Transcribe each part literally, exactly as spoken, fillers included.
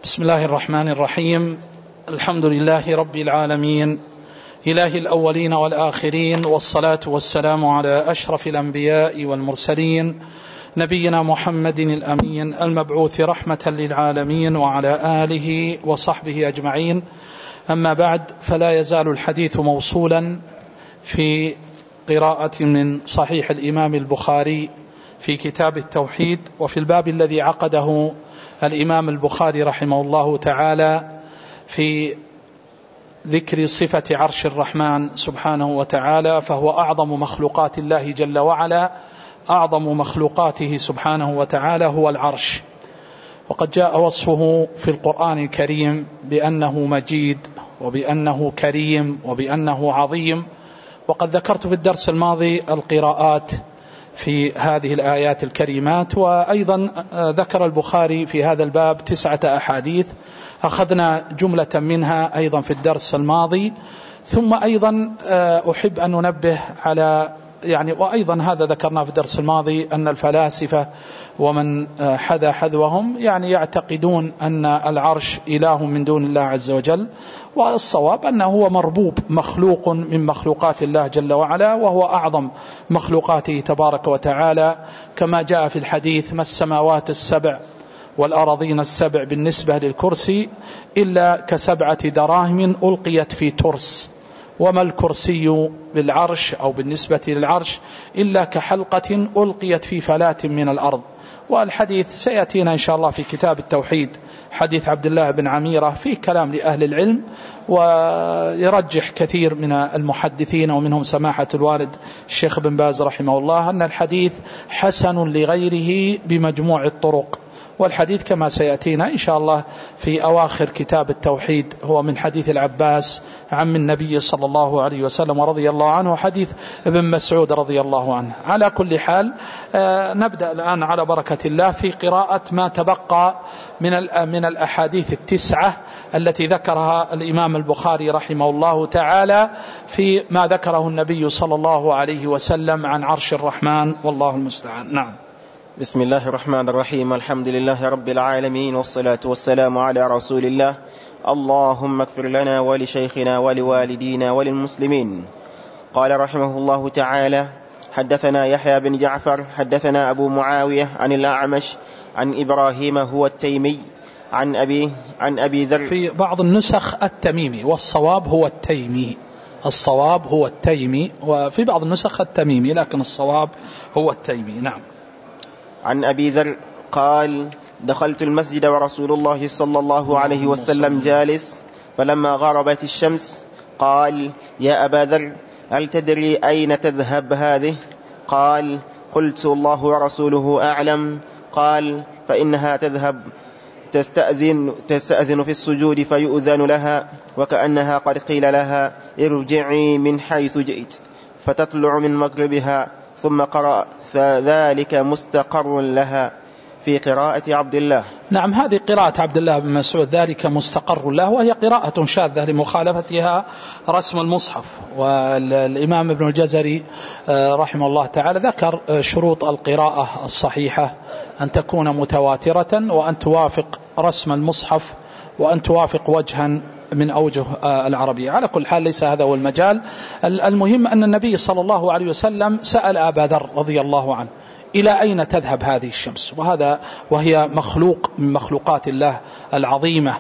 بسم الله الرحمن الرحيم. الحمد لله رب العالمين، إله الأولين والآخرين، والصلاة والسلام على أشرف الأنبياء والمرسلين، نبينا محمد الأمين المبعوث رحمة للعالمين، وعلى آله وصحبه أجمعين. أما بعد، فلا يزال الحديث موصولا في قراءة من صحيح الإمام البخاري في كتاب التوحيد، وفي الباب الذي عقده الإمام البخاري رحمه الله تعالى في ذكر صفة عرش الرحمن سبحانه وتعالى، فهو أعظم مخلوقات الله جل وعلا. أعظم مخلوقاته سبحانه وتعالى هو العرش، وقد جاء وصفه في القرآن الكريم بأنه مجيد وبأنه كريم وبأنه عظيم. وقد ذكرت في الدرس الماضي القراءات في هذه الآيات الكريمات، وأيضا ذكر البخاري في هذا الباب تسعة أحاديث، أخذنا جملة منها أيضا في الدرس الماضي. ثم أيضا أحب أن ننبه على يعني وأيضا هذا ذكرنا في الدرس الماضي أن الفلاسفة ومن حذا حذوهم يعني يعتقدون أن العرش إله من دون الله عز وجل، والصواب أنه هو مربوب مخلوق من مخلوقات الله جل وعلا، وهو أعظم مخلوقاته تبارك وتعالى، كما جاء في الحديث: ما السماوات السبع والأراضين السبع بالنسبة للكرسي إلا كسبعة دراهم ألقيت في ترس، وما الكرسي بالعرش أو بالنسبة للعرش إلا كحلقة ألقيت في فلاة من الأرض. والحديث سيأتينا إن شاء الله في كتاب التوحيد، حديث عبد الله بن عميرة، فيه كلام لأهل العلم، ويرجح كثير من المحدثين ومنهم سماحة الوالد الشيخ بن باز رحمه الله أن الحديث حسن لغيره بمجموع الطرق. والحديث كما سيأتينا إن شاء الله في أواخر كتاب التوحيد هو من حديث العباس عم النبي صلى الله عليه وسلم ورضي الله عنه، حديث ابن مسعود رضي الله عنه. على كل حال، آه نبدأ الآن على بركة الله في قراءة ما تبقى من من الأحاديث التسعة التي ذكرها الإمام البخاري رحمه الله تعالى في ما ذكره النبي صلى الله عليه وسلم عن عرش الرحمن، والله المستعان. نعم. بسم الله الرحمن الرحيم. الحمد لله رب العالمين، والصلاة والسلام على رسول الله. اللهم اغفر لنا ولشيخنا ولوالدينا وللمسلمين. قال رحمه الله تعالى: حدثنا يحيى بن جعفر حدثنا أبو معاوية عن الأعمش عن إبراهيم هو التيمي عن أبي عن أبي ذر. في بعض النسخ التميمي، والصواب هو التيمي. الصواب هو التيمي، وفي بعض النسخ التميمي، لكن الصواب هو التيمي. نعم. عن أبي ذر قال: دخلت المسجد ورسول الله صلى الله عليه وسلم جالس، فلما غربت الشمس قال: يا أبا ذر، هل تدري أين تذهب هذه؟ قال: قلت: الله ورسوله أعلم. قال: فإنها تذهب تستأذن, تستأذن في السجود فيؤذن لها، وكأنها قد قيل لها: ارجعي من حيث جئت، فتطلع من مغربها. ثم قرأ: فذلك مستقر لها، في قراءة عبد الله. نعم، هذه قراءة عبد الله بن مسعود، ذلك مستقر له، وهي قراءة شاذة لمخالفتها رسم المصحف. والإمام ابن الجزري رحمه الله تعالى ذكر شروط القراءة الصحيحة: أن تكون متواترة، وأن توافق رسم المصحف، وأن توافق وجها من أوجه العربية. على كل حال ليس هذا هو المجال. المهم أن النبي صلى الله عليه وسلم سأل أبا ذر رضي الله عنه: إلى أين تذهب هذه الشمس؟ وهذا وهي مخلوق من مخلوقات الله العظيمة.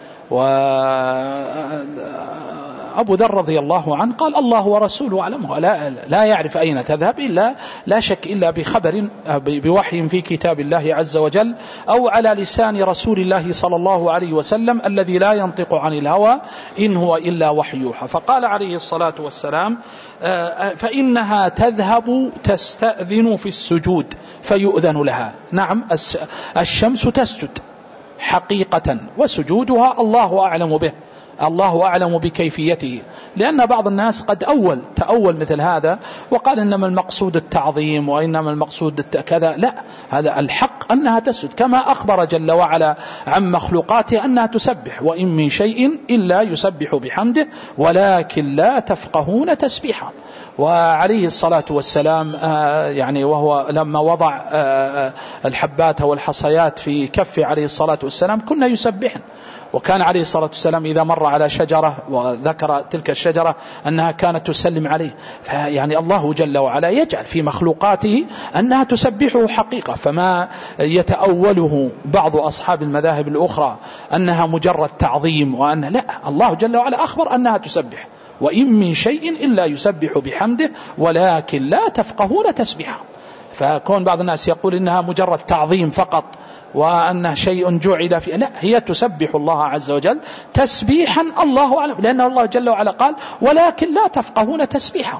وأبو ذر رضي الله عنه قال: الله ورسوله أعلم. لا, لا يعرف أين تذهب إلا لا شك إلا بخبر بوحي في كتاب الله عز وجل، أو على لسان رسول الله صلى الله عليه وسلم الذي لا ينطق عن الهوى إن هو إلا وحي يوحى. فقال عليه الصلاة والسلام: فإنها تذهب تستأذن في السجود فيؤذن لها. نعم، الشمس تسجد حقيقة، وسجودها الله أعلم به، الله أعلم بكيفيته، لأن بعض الناس قد أول تأول مثل هذا وقال إنما المقصود التعظيم وإنما المقصود كذا. لا، هذا الحق أنها تسجد، كما أخبر جل وعلا عن مخلوقاته أنها تسبح، وإن من شيء إلا يسبح بحمده ولكن لا تفقهون تسبيحا. وعليه الصلاة والسلام يعني وهو لما وضع الحبات والحصيات في كفه عليه الصلاة والسلام كنا يسبحن، وكان عليه الصلاة والسلام إذا مر على شجرة وذكر تلك الشجرة أنها كانت تسلم عليه. فيعني الله جل وعلا يجعل في مخلوقاته أنها تسبحه حقيقة، فما يتأوله بعض أصحاب المذاهب الأخرى أنها مجرد تعظيم وأن لا، الله جل وعلا أخبر أنها تسبح، وإن من شيء إلا يسبح بحمده ولكن لا تفقهون تسبيحه. فكون بعض الناس يقول إنها مجرد تعظيم فقط وأنه شيء جعل فيه، لا، هي تسبح الله عز وجل تسبيحا الله أعلم، لأن الله جل وعلا قال ولكن لا تفقهون تسبيحه.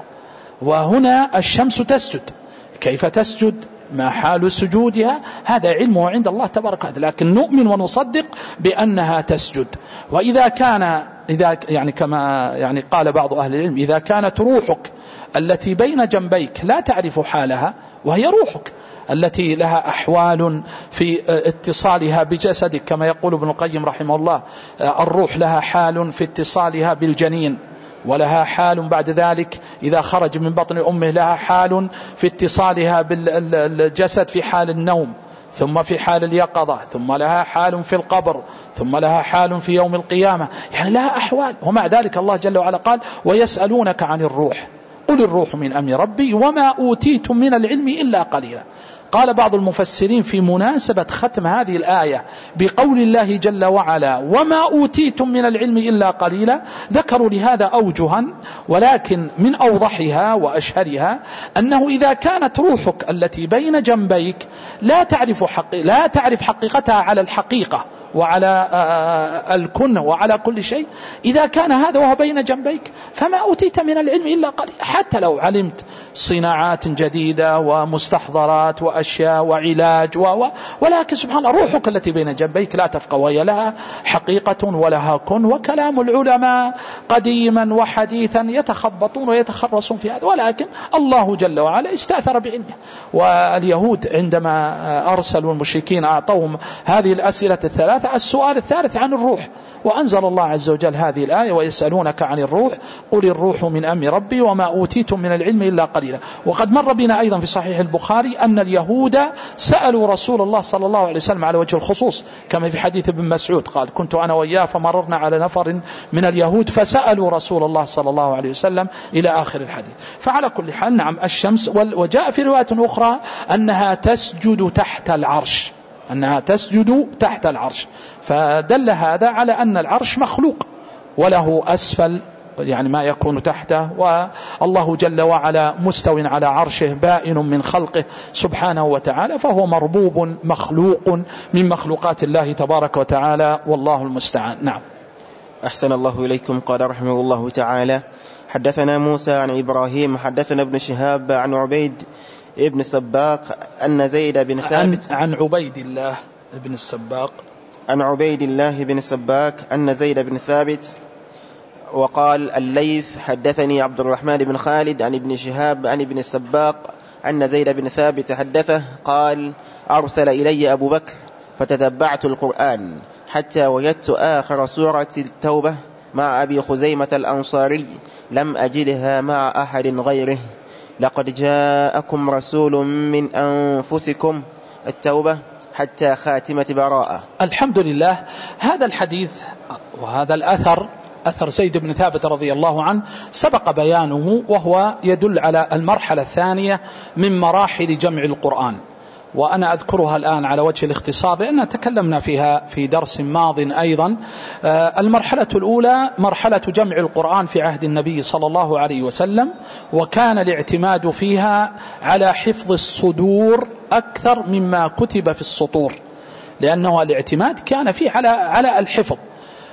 وهنا الشمس تسجد، كيف تسجد؟ ما حال سجودها؟ هذا علمه عند الله تبارك وتعالى، لكن نؤمن ونصدق بأنها تسجد. وإذا كان إذا يعني كما يعني قال بعض أهل العلم، إذا كانت روحك التي بين جنبيك لا تعرف حالها، وهي روحك التي لها أحوال في اتصالها بجسدك، كما يقول ابن القيم رحمه الله، الروح لها حال في اتصالها بالجنين، ولها حال بعد ذلك إذا خرج من بطن أمه، لها حال في اتصالها بالجسد في حال النوم، ثم في حال اليقظة، ثم لها حال في القبر، ثم لها حال في يوم القيامة، يعني لها أحوال. ومع ذلك الله جل وعلا قال ويسألونك عن الروح قل الروح من أمر ربي وما أوتيتم من العلم إلا قليلا. قال بعض المفسرين في مناسبة ختم هذه الآية بقول الله جل وعلا وما أوتيتم من العلم إلا قليلا، ذكروا لهذا أوجها، ولكن من أوضحها وأشهرها أنه إذا كانت روحك التي بين جنبيك لا تعرف حق لا تعرف حقيقتها على الحقيقة وعلى الكن وعلى كل شيء، إذا كان هذا وهو بين جنبيك فما أوتيت من العلم إلا قليل. حتى لو علمت صناعات جديدة ومستحضرات وأشياء وعلاج و... ولكن سبحان الله روحك التي بين جنبيك لا تفقه، وهي لها حقيقة ولها كن. وكلام العلماء قديما وحديثا يتخبطون ويتخرصون في هذا، ولكن الله جل وعلا استأثر بعلمه. واليهود عندما أرسلوا المشركين أعطوهم هذه الأسئلة الثلاثة، السؤال الثالث عن الروح، وأنزل الله عز وجل هذه الآية ويسألونك عن الروح قل الروح من أمر ربي وما أوتيتم من العلم إلا قليلا. وقد مر بنا أيضا في صحيح البخاري أن اليهود سألوا رسول الله صلى الله عليه وسلم على وجه الخصوص، كما في حديث ابن مسعود قال كنت أنا وإياه فمررنا على نفر من اليهود فسألوا رسول الله صلى الله عليه وسلم إلى آخر الحديث. فعلى كل حال نعم الشمس، وجاء في رواية أخرى أنها تسجد تحت العرش، أنها تسجد تحت العرش، فدل هذا على أن العرش مخلوق وله أسفل يعني ما يكون تحته، والله جل وعلا مستو على عرشه بائن من خلقه سبحانه وتعالى، فهو مربوب مخلوق من مخلوقات الله تبارك وتعالى، والله المستعان. نعم. أحسن الله إليكم. قال رحمه الله تعالى حدثنا موسى عن إبراهيم حدثنا ابن شهاب عن عبيد ابن السباق أن زيد بن ثابت عن, عن عبيد الله بن السباق عن عبيد الله بن السباق أن زيد بن ثابت وقال الليث حدثني عبد الرحمن بن خالد عن ابن شهاب عن ابن السباق أن زيد بن ثابت حدثه قال أرسل إلي أبو بكر فتتبعت القرآن حتى وجدت آخر سورة التوبة مع أبي خزيمة الأنصاري لم أجدها مع أحد غيره لقد جاءكم رسول من أنفسكم التوبة حتى خاتمة براءة. الحمد لله. هذا الحديث وهذا الأثر أثر زيد بن ثابت رضي الله عنه سبق بيانه، وهو يدل على المرحلة الثانية من مراحل جمع القرآن، وأنا أذكرها الآن على وجه الاختصار لأن تكلمنا فيها في درس ماض أيضا. المرحلة الأولى مرحلة جمع القرآن في عهد النبي صلى الله عليه وسلم، وكان الاعتماد فيها على حفظ الصدور أكثر مما كتب في السطور، لأنه الاعتماد كان فيه على على الحفظ.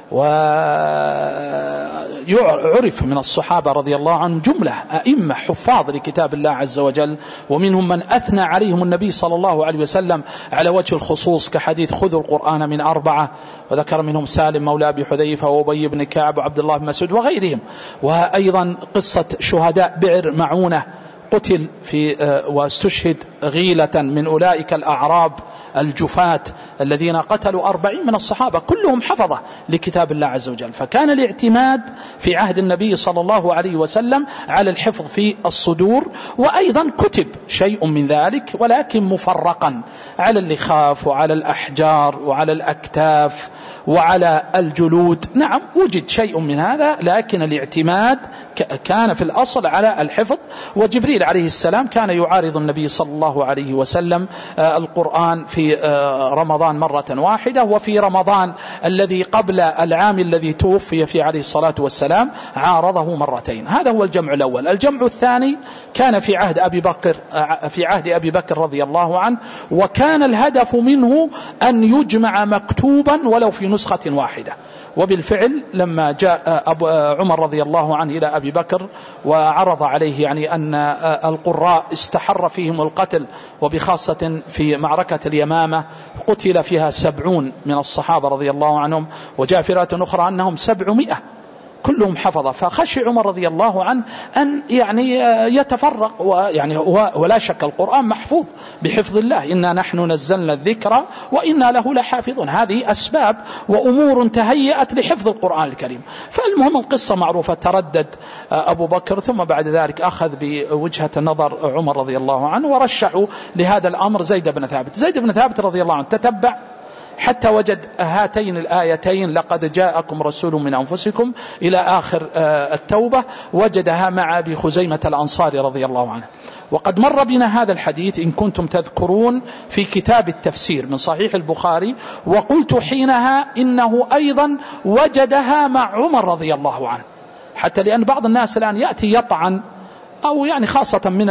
ويعرف من الصحابة رضي الله عنهم جملة أئمة حفاظ لكتاب الله عز وجل، ومنهم من أثنى عليهم النبي صلى الله عليه وسلم على وجه الخصوص كحديث خذوا القرآن من أربعة، وذكر منهم سالم مولى أبي حذيفة وأبي بن كعب وعبد الله بن مسعود وغيرهم. وأيضا قصة شهداء بئر معونة، قتل في واستشهد غيلة من أولئك الأعراب الجفاة الذين قتلوا أربعين من الصحابة كلهم حفظة لكتاب الله عز وجل. فكان الاعتماد في عهد النبي صلى الله عليه وسلم على الحفظ في الصدور، وأيضا كتب شيء من ذلك ولكن مفرقا على اللخاف وعلى الأحجار وعلى الأكتاف وعلى الجلود. نعم وجد شيء من هذا، لكن الاعتماد كان في الأصل على الحفظ. وجبريل عليه السلام كان يعارض النبي صلى الله عليه وسلم القرآن في رمضان مرة واحدة، وفي رمضان الذي قبل العام الذي توفي فيه عليه الصلاة والسلام عارضه مرتين. هذا هو الجمع الأول. الجمع الثاني كان في عهد أبي بكر في عهد أبي بكر رضي الله عنه، وكان الهدف منه أن يجمع مكتوبا ولو في نسخة واحدة. وبالفعل لما جاء أبو عمر رضي الله عنه إلى أبي بكر وعرض عليه يعني أن القراء استحر فيهم القتل، وبخاصة في معركة اليمامة قتل فيها سبعون من الصحابة رضي الله عنهم، وجاء في رواية أخرى أنهم سبعمائة كلهم حفظ. فخشي عمر رضي الله عنه أن يعني يتفرق، ويعني ولا شك القرآن محفوظ بحفظ الله، إنا نحن نزلنا الذكر وإنا له لحافظون. هذه أسباب وأمور تهيأت لحفظ القرآن الكريم. فالمهم القصة معروفة، تردد أبو بكر ثم بعد ذلك أخذ بوجهة نظر عمر رضي الله عنه، ورشحوا لهذا الأمر زيد بن ثابت. زيد بن ثابت رضي الله عنه تتبع حتى وجد هاتين الآيتين لقد جاءكم رسول من أنفسكم إلى آخر التوبة، وجدها مع أبي خزيمة الأنصاري رضي الله عنه. وقد مر بنا هذا الحديث إن كنتم تذكرون في كتاب التفسير من صحيح البخاري، وقلت حينها إنه أيضا وجدها مع عمر رضي الله عنه، حتى لأن بعض الناس الآن يأتي يطعن، أو يعني خاصة من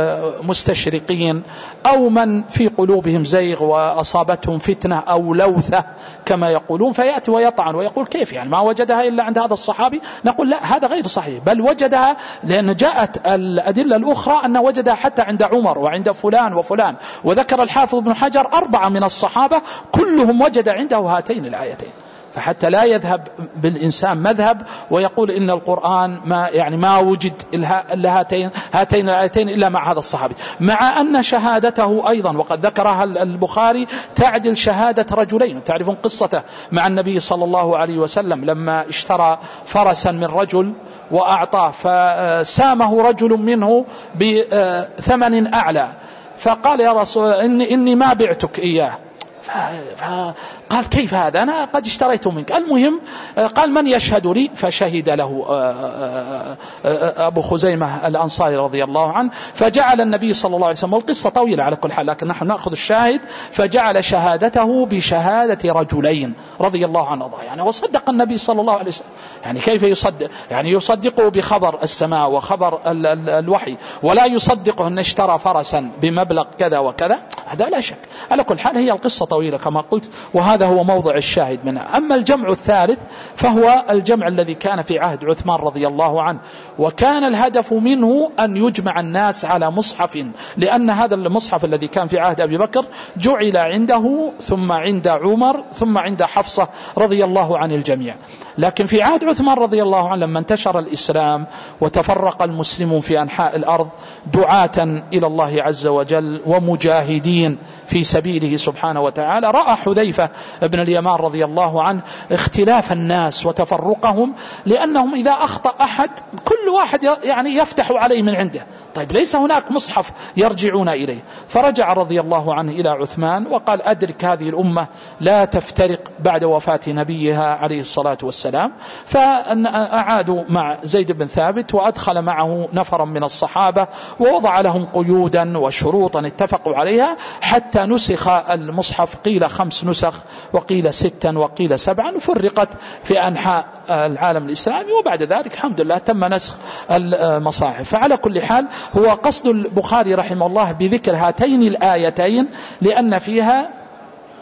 المستشرقين أو من في قلوبهم زيغ وأصابتهم فتنة أو لوثة كما يقولون، فيأتي ويطعن ويقول كيف يعني ما وجدها إلا عند هذا الصحابي؟ نقول لا، هذا غير صحيح، بل وجدها لأن جاءت الأدلة الأخرى أن وجدها حتى عند عمر وعند فلان وفلان. وذكر الحافظ ابن حجر أربعة من الصحابة كلهم وجد عنده هاتين الآيتين. فحتى لا يذهب بالإنسان مذهب ويقول إن القرآن ما يعني ما وجد إلا هاتين هاتين الآيتين إلا مع هذا الصحابي، مع أن شهادته أيضا وقد ذكرها البخاري تعدل شهادة رجلين. تعرفون قصته مع النبي صلى الله عليه وسلم لما اشترى فرسا من رجل وأعطاه، فسامه رجل منه بثمن أعلى، فقال يا رسول إني, إني ما بعتك إياه. فقال كيف هذا؟ أنا قد اشتريته منك. المهم قال من يشهد لي؟ فشهد له أبو خزيمة الأنصاري رضي الله عنه. فجعل النبي صلى الله عليه وسلم، والقصة طويلة على كل حال لكن نحن نأخذ الشاهد، فجعل شهادته بشهادة رجلين رضي الله عنه. يعني وصدق النبي صلى الله عليه وسلم. يعني كيف يصدق؟ يعني يصدقه بخبر السماء وخبر ال ال الوحي، ولا يصدقه أن اشترى فرسا بمبلغ كذا وكذا، هذا لا شك. على كل حال هي القصة طويلة كما قلت، وهذا هو موضع الشاهد منها. أما الجمع الثالث فهو الجمع الذي كان في عهد عثمان رضي الله عنه، وكان الهدف منه أن يجمع الناس على مصحف، لأن هذا المصحف الذي كان في عهد أبي بكر جعل عنده ثم عند عمر ثم عند حفصة رضي الله عن الجميع. لكن في عهد عثمان رضي الله عنه لما انتشر الإسلام وتفرق المسلمون في أنحاء الأرض دعاة إلى الله عز وجل ومجاهدين في سبيله سبحانه وتعالى، رأى حذيفة بن اليمان رضي الله عنه اختلاف الناس وتفرقهم، لأنهم إذا أخطأ أحد كل واحد يعني يفتح عليه من عنده، طيب ليس هناك مصحف يرجعون إليه. فرجع رضي الله عنه إلى عثمان وقال أدرك هذه الأمة لا تفترق بعد وفاة نبيها عليه الصلاة والسلام. فأعادوا مع زيد بن ثابت وأدخل معه نفرا من الصحابة ووضع لهم قيودا وشروطا اتفقوا عليها حتى نسخ المصحف، قيل خمس نسخ وقيل ستا وقيل سبعا، وفرقت في أنحاء العالم الإسلامي، وبعد ذلك الحمد لله تم نسخ المصاحف. فعلى كل حال هو قصد البخاري رحمه الله بذكر هاتين الآيتين لأن فيها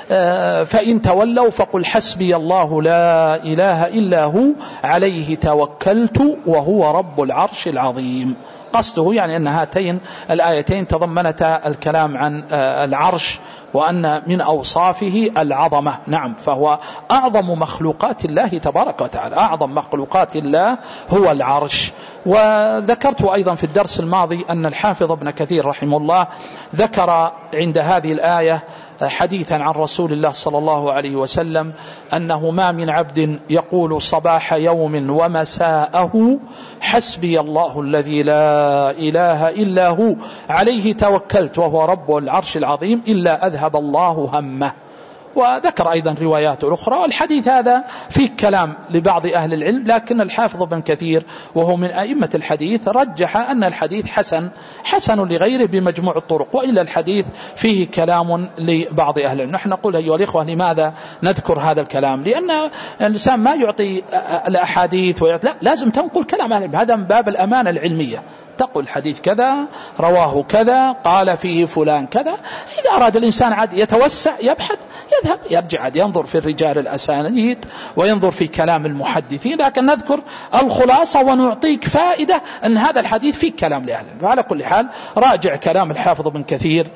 فإن تولوا فقل حسبي الله لا إله إلا هو عليه توكلت وهو رب العرش العظيم. قصده يعني أن هاتين الآيتين تضمنتا الكلام عن العرش وأن من أوصافه العظمة. نعم، فهو أعظم مخلوقات الله تبارك وتعالى، أعظم مخلوقات الله هو العرش. وذكرت أيضا في الدرس الماضي أن الحافظ ابن كثير رحمه الله ذكر عند هذه الآية حديثا عن رسول الله صلى الله عليه وسلم أنه ما من عبد يقول صباح يوم ومساءه حسبي الله الذي لا إله إلا هو عليه توكلت وهو رب العرش العظيم إلا أذهب الله همه. وذكر أيضا روايات أخرى، والحديث هذا فيه كلام لبعض أهل العلم، لكن الحافظ ابن كثير وهو من أئمة الحديث رجح أن الحديث حسن حسن لغيره بمجموع الطرق، وإلا الحديث فيه كلام لبعض أهل العلم. نحن نقول أيها الإخوة لماذا نذكر هذا الكلام؟ لأن الإنسان ما يعطي الأحاديث ويعطي، لا، لازم تنقل كلام أهل العلم، هذا من باب الأمانة العلمية. تقول حديث كذا رواه كذا قال فيه فلان كذا. إذا أراد الإنسان عاد يتوسع يبحث يذهب يرجع عاد ينظر في الرجال الأسانيد وينظر في كلام المحدثين، لكن نذكر الخلاصة ونعطيك فائدة أن هذا الحديث فيه كلام لأهل. فعلى كل حال راجع كلام الحافظ ابن كثير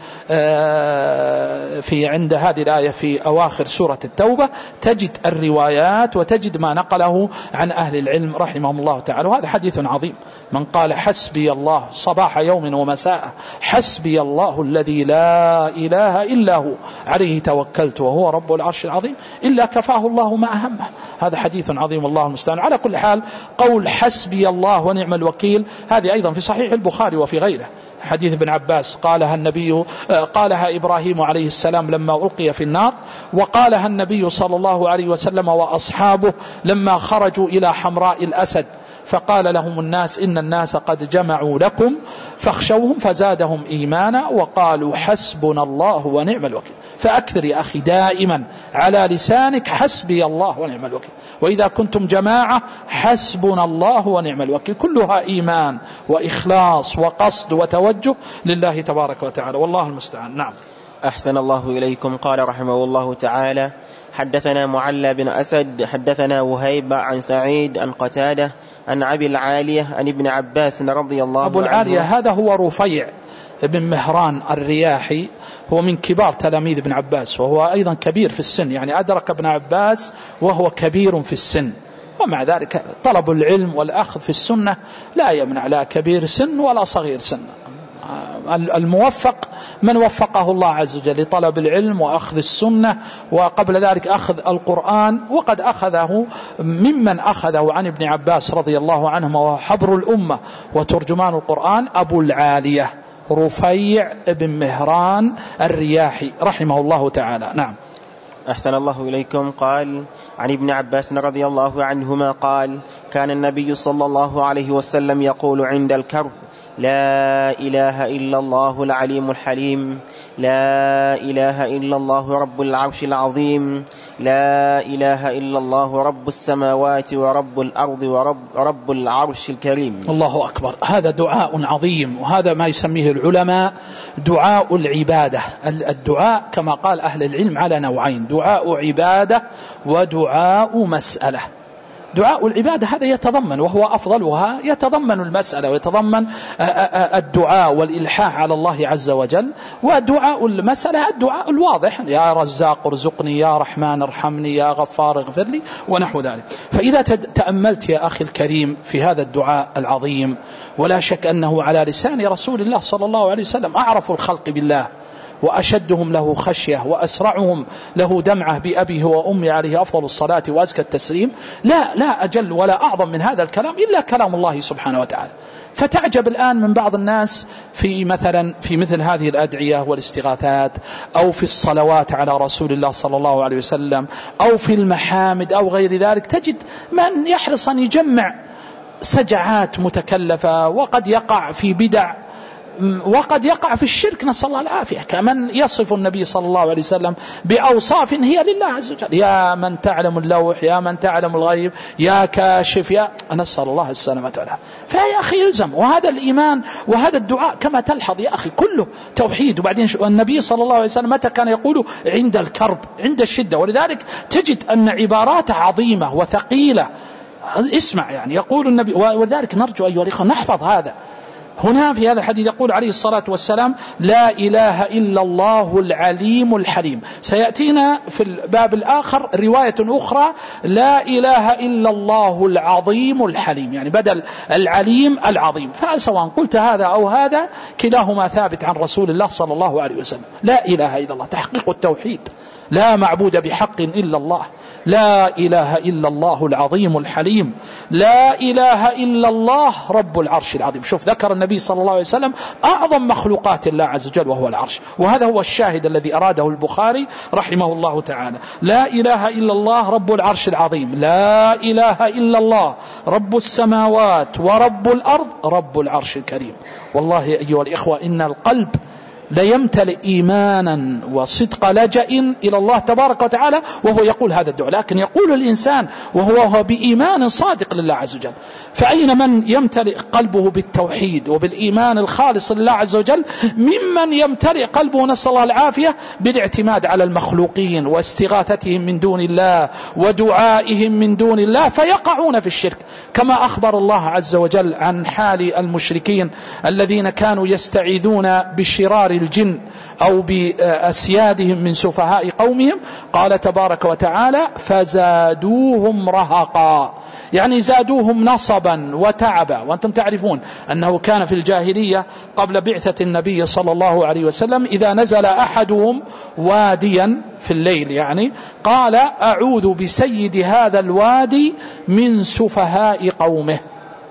في عند هذه الآية في أواخر سورة التوبة، تجد الروايات وتجد ما نقله عن أهل العلم رحمهم الله تعالى. وهذا حديث عظيم، من قال حسبي الله صباح يوم ومساء حسبي الله الذي لا إله إلا هو عليه توكلت وهو رب العرش العظيم إلا كفاه الله ما أهمه. هذا حديث عظيم، الله المستعان. على كل حال قول حسبي الله ونعم الوكيل هذه أيضا في صحيح البخاري وفي غيره، حديث ابن عباس قالها النبي قالها إبراهيم عليه السلام لما ألقي في النار، وقالها النبي صلى الله عليه وسلم وأصحابه لما خرجوا إلى حمراء الأسد فقال لهم الناس إن الناس قد جمعوا لكم فاخشوهم فزادهم إيمانا وقالوا حسبنا الله ونعم الوكيل. فأكثر يا أخي دائما على لسانك حسبي الله ونعم الوكيل، وإذا كنتم جماعة حسبنا الله ونعم الوكيل، كلها إيمان وإخلاص وقصد وتوجه لله تبارك وتعالى، والله المستعان. نعم. أحسن الله إليكم. قال رحمه الله تعالى حدثنا معلى بن أسد حدثنا وهيب عن سعيد عن قتادة عن أبي العالية عن ابن عباس رضي الله عنه. أبو العالية هذا هو رفيع بن مهران الرياحي، هو من كبار تلاميذ ابن عباس، وهو أيضا كبير في السن، يعني أدرك ابن عباس وهو كبير في السن، ومع ذلك طلب العلم والأخذ في السنة لا يمنع لا كبير سن ولا صغير سن. الموفق من وفقه الله عز وجل لطلب العلم وأخذ السنة، وقبل ذلك أخذ القرآن، وقد أخذه ممن أخذه عن ابن عباس رضي الله عنهما وهو حبر الأمة وترجمان القرآن أبو العالية رفيع بن مهران الرياحي رحمه الله تعالى. نعم. أحسن الله إليكم. قال عن ابن عباس رضي الله عنهما قال كان النبي صلى الله عليه وسلم يقول عند الكرب لا إله إلا الله العليم الحليم، لا إله إلا الله رب العرش العظيم، لا إله إلا الله رب السماوات ورب الأرض ورب رب العرش الكريم. الله أكبر. هذا دعاء عظيم، وهذا ما يسميه العلماء دعاء العبادة. الدعاء كما قال أهل العلم على نوعين، دعاء عبادة ودعاء مسألة. دعاء العبادة هذا يتضمن وهو أفضلها يتضمن المسألة ويتضمن الدعاء والإلحاح على الله عز وجل، ودعاء المسألة الدعاء الواضح يا رزاق ارزقني، يا رحمن ارحمني، يا غفار اغفر لي، ونحو ذلك. فإذا تأملت يا أخي الكريم في هذا الدعاء العظيم، ولا شك أنه على لسان رسول الله صلى الله عليه وسلم، أعرف الخلق بالله وأشدهم له خشية وأسرعهم له دمعة بأبيه وأمي عليه أفضل الصلاة وأزكى التسليم، لا لا أجل ولا أعظم من هذا الكلام إلا كلام الله سبحانه وتعالى. فتعجب الآن من بعض الناس في مثلا في مثل هذه الأدعية والاستغاثات، أو في الصلوات على رسول الله صلى الله عليه وسلم، أو في المحامد أو غير ذلك، تجد من يحرص أن يجمع سجعات متكلفة، وقد يقع في بدع وقد يقع في الشرك، نسأل الله العافية، كمن يصف النبي صلى الله عليه وسلم بأوصاف هي لله عز وجل، يا من تعلم اللوح، يا من تعلم الغيب، يا كاشف، يا نسأل الله السلامة والعافية. فيا أخي يلزم، وهذا الإيمان وهذا الدعاء كما تلحظ يا أخي كله توحيد. وبعدين النبي صلى الله عليه وسلم متى كان يقول؟ عند الكرب، عند الشدة، ولذلك تجد أن عباراته عظيمة وثقيلة. اسمع يعني يقول النبي، وذلك نرجو أيها الإخوة نحفظ هذا. هنا في هذا الحديث يقول عليه الصلاة والسلام: لا إله إلا الله العليم الحليم. سيأتينا في الباب الآخر رواية أخرى: لا إله إلا الله العظيم الحليم، يعني بدل العليم العظيم. فسواء قلت هذا أو هذا كلاهما ثابت عن رسول الله صلى الله عليه وسلم. لا إله إلا الله تحقيق التوحيد، لا معبود بحق إلا الله، لا إله إلا الله العظيم الحليم، لا إله إلا الله رب العرش العظيم. شوف ذكر النبي صلى الله عليه وسلم أعظم مخلوقات الله عز وجل وهو العرش، وهذا هو الشاهد الذي أراده البخاري رحمه الله تعالى. لا إله إلا الله رب العرش العظيم، لا إله إلا الله رب السماوات ورب الأرض رب العرش الكريم. والله أيها الإخوة إن القلب ليمتلئ إيمانا وصدق لجأ إلى الله تبارك وتعالى وهو يقول هذا الدعاء، لكن يقول الإنسان وهو بإيمان صادق لله عز وجل. فأين من يمتلئ قلبه بالتوحيد وبالإيمان الخالص لله عز وجل ممن يمتلئ قلبه نسأل الله العافية بالاعتماد على المخلوقين واستغاثتهم من دون الله ودعائهم من دون الله، فيقعون في الشرك، كما أخبر الله عز وجل عن حال المشركين الذين كانوا يستعيذون بشرار الجن أو بأسيادهم من سفهاء قومهم. قال تبارك وتعالى: فزادوهم رهقا، يعني زادوهم نصبا وتعبا. وأنتم تعرفون أنه كان في الجاهلية قبل بعثة النبي صلى الله عليه وسلم إذا نزل أحدهم واديا في الليل يعني قال: أعوذ بسيد هذا الوادي من سفهاء قومه،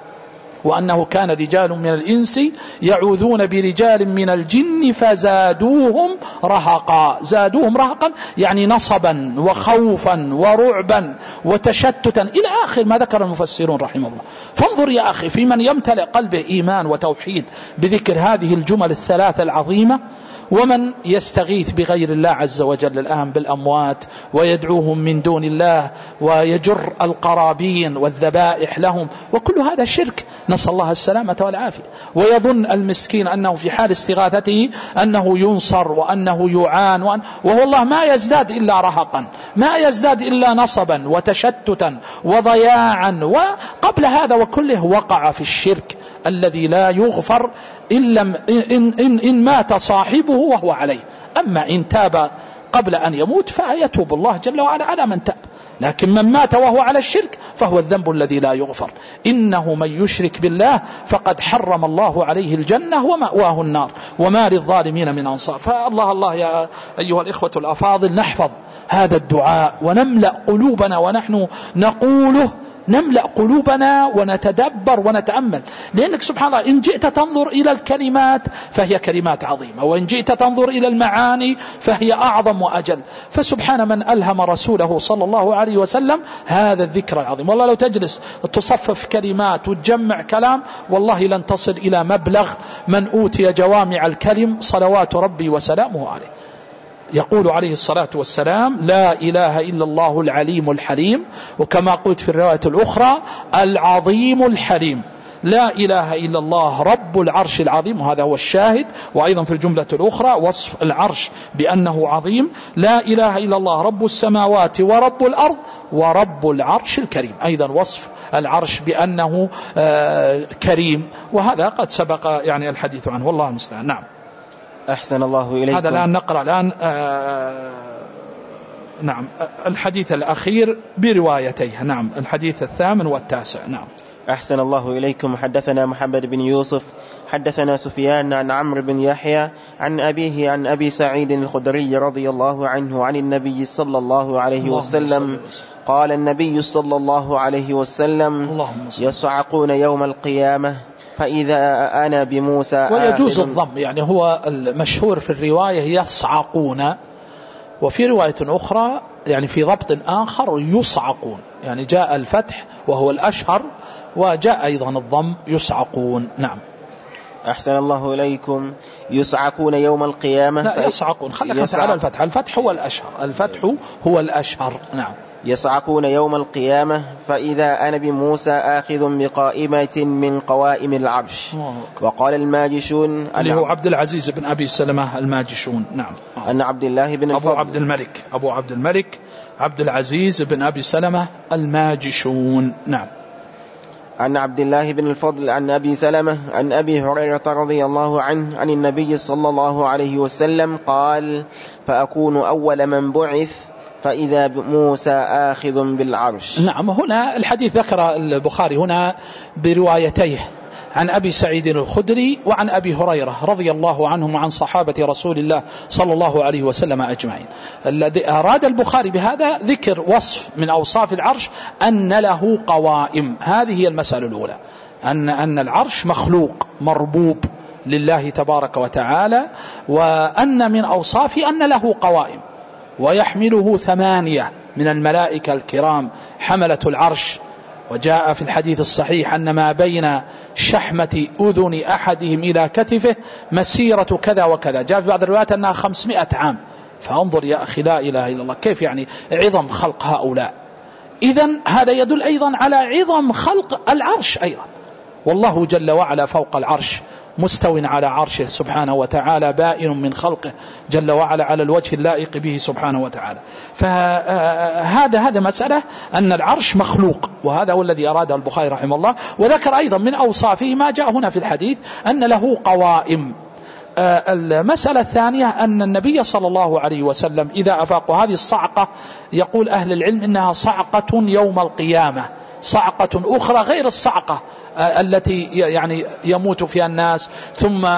وأنه كان رجال من الإنس يعوذون برجال من الجن فزادوهم رهقا. زادوهم رهقا يعني نصبا وخوفا ورعبا وتشتتا إلى آخر ما ذكر المفسرون رحمه الله. فانظر يا أخي في من يمتلئ قلبه إيمان وتوحيد بذكر هذه الجمل الثلاثة العظيمة، ومن يستغيث بغير الله عز وجل الآن بالأموات ويدعوهم من دون الله ويجر القرابين والذبائح لهم، وكل هذا شرك نسأل الله السلامة والعافية. ويظن المسكين أنه في حال استغاثته أنه ينصر وأنه يعان، وأن وهو الله ما يزداد إلا رهقا، ما يزداد إلا نصبا وتشتتا وضياعا. وقبل هذا وكله وقع في الشرك الذي لا يغفر إن, لم إن, إن, إن مات صاحبه وهو عليه. أما إن تاب قبل أن يموت فيتوب الله جل وعلا على من تاب، لكن من مات وهو على الشرك فهو الذنب الذي لا يغفر. إنه من يشرك بالله فقد حرم الله عليه الجنة ومأواه النار وما للظالمين من أنصار. فالله الله يا أيها الإخوة الأفاضل نحفظ هذا الدعاء ونملأ قلوبنا ونحن نقوله، نملأ قلوبنا ونتدبر ونتأمل. لأنك سبحان الله إن جئت تنظر إلى الكلمات فهي كلمات عظيمة، وإن جئت تنظر إلى المعاني فهي أعظم وأجل. فسبحان من ألهم رسوله صلى الله عليه وسلم هذا الذكر العظيم. والله لو تجلس تصفف كلمات وتجمع كلام والله لن تصل إلى مبلغ من أوتي جوامع الكلم صلوات ربي وسلامه عليه. يقول عليه الصلاة والسلام: لا إله إلا الله العليم الحليم، وكما قلت في الرواية الأخرى العظيم الحليم. لا إله إلا الله رب العرش العظيم، وهذا هو الشاهد. وأيضا في الجملة الأخرى وصف العرش بأنه عظيم. لا إله إلا الله رب السماوات ورب الأرض ورب العرش الكريم، أيضا وصف العرش بأنه آه كريم، وهذا قد سبق يعني الحديث عنه والله المستعان. نعم. أحسن الله إليكم. هذا الآن نقرأ الآن آه نعم الحديث الأخير بروايتيه. نعم الحديث الثامن والتاسع. نعم. أحسن الله إليكم. حدثنا محمد بن يوسف حدثنا سفيان عن عمرو بن يحيى عن أبيه عن أبي سعيد الخدري رضي الله عنه عن النبي صلى الله عليه وسلم قال النبي صلى الله عليه وسلم: يصعقون يوم القيامة فإذا أنا بموسى. ويجوز الضم، يعني هو المشهور في الرواية يصعقون، وفي رواية أخرى يعني في ضبط آخر يصعقون، يعني جاء الفتح وهو الأشهر، وجاء أيضا الضم يصعقون. نعم. أحسن الله إليكم. يصعقون يوم القيامة. لا يصعقون، خليك يصعق... على الفتح، الفتح هو الأشهر، الفتح هو الأشهر. نعم. يصعقون يوم القيامة فإذا أنا بموسى آخذ بقائمة من قوائم العرش. وقال الماجشون اللي هو عبد العزيز بن أبي سلمة الماجشون. نعم. أن عبد الله بن الفضل أبو عبد الملك أبو عبد الملك عبد العزيز بن أبي سلمة الماجشون. نعم. عن عبد الله بن الفضل عن أبي سلمة عن أبي هريرة رضي الله عنه عن النبي صلى الله عليه وسلم قال: فأكون أول من بعث فإذا موسى آخذ بالعرش. نعم. هنا الحديث ذكر البخاري هنا بروايتيه عن أبي سعيد الخدري وعن أبي هريرة رضي الله عنهم وعن صحابة رسول الله صلى الله عليه وسلم أجمعين. الذي أراد البخاري بهذا ذكر وصف من أوصاف العرش أن له قوائم. هذه هي المسألة الأولى، أن أن العرش مخلوق مربوب لله تبارك وتعالى، وأن من أوصافه أن له قوائم، ويحمله ثمانية من الملائكة الكرام حملة العرش. وجاء في الحديث الصحيح أن ما بين شحمة أذن أحدهم إلى كتفه مسيرة كذا وكذا. جاء في بعض الروايات أنها خمسمائة عام. فانظر يا أخي، لا إله إلا الله، كيف يعني عظم خلق هؤلاء. إذن هذا يدل أيضا على عظم خلق العرش أيضا. والله جل وعلا فوق العرش مستو على عرشه سبحانه وتعالى، بائن من خلقه جل وعلا على الوجه اللائق به سبحانه وتعالى. فهذا هذا مسألة أن العرش مخلوق، وهذا هو الذي أراده البخاري رحمه الله. وذكر أيضا من أوصافه ما جاء هنا في الحديث أن له قوائم. المسألة الثانية أن النبي صلى الله عليه وسلم إذا أفاق هذه الصعقة، يقول أهل العلم إنها صعقة يوم القيامة، صعقة أخرى غير الصعقة التي يعني يموت فيها الناس ثم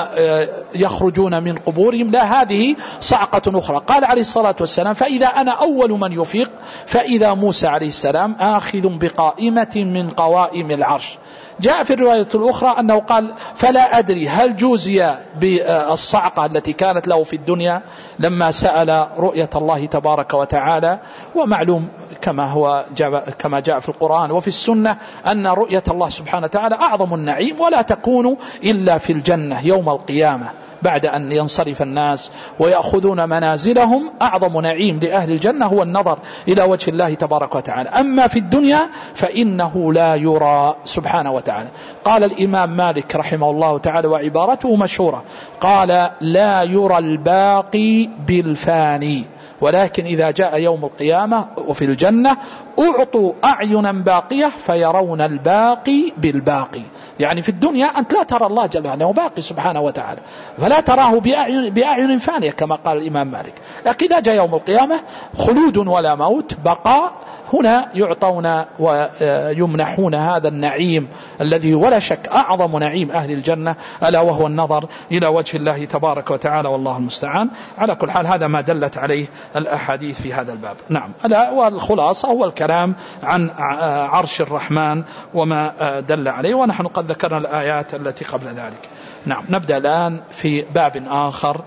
يخرجون من قبورهم، لا، هذه صعقة أخرى. قال عليه الصلاة والسلام: فإذا أنا أول من يفيق فإذا موسى عليه السلام آخذ بقائمة من قوائم العرش. جاء في الرواية الأخرى أنه قال: فلا أدري هل جوزي بالصعقة التي كانت له في الدنيا لما سأل رؤية الله تبارك وتعالى. ومعلوم كما هو جاء كما جاء في القرآن وفي السنة أن رؤية الله سبحانه وتعالى أعظم النعيم، ولا تكون إلا في الجنة يوم القيامة بعد أن ينصرف الناس ويأخذون منازلهم. أعظم نعيم لأهل الجنة هو النظر إلى وجه الله تبارك وتعالى. أما في الدنيا فإنه لا يرى سبحانه وتعالى. قال الإمام مالك رحمه الله تعالى وعبارته مشهورة، قال: لا يرى الباقي بالفاني، ولكن إذا جاء يوم القيامة وفي الجنة أعطوا أعينا باقية فيرون الباقي بالباقي. يعني في الدنيا أنت لا ترى الله جل وعلا، هو باقي سبحانه وتعالى، فلا تراه بأعين, بأعين فانية كما قال الإمام مالك. لكن إذا جاء يوم القيامة خلود ولا موت، بقاء، هنا يعطون ويمنحون هذا النعيم الذي ولا شك أعظم نعيم أهل الجنة، ألا وهو النظر إلى وجه الله تبارك وتعالى، والله المستعان. على كل حال هذا ما دلت عليه الأحاديث في هذا الباب. نعم. ألا والخلاصة هو الكلام عن عرش الرحمن وما دل عليه، ونحن قد ذكرنا الآيات التي قبل ذلك. نعم. نبدأ الآن في باب آخر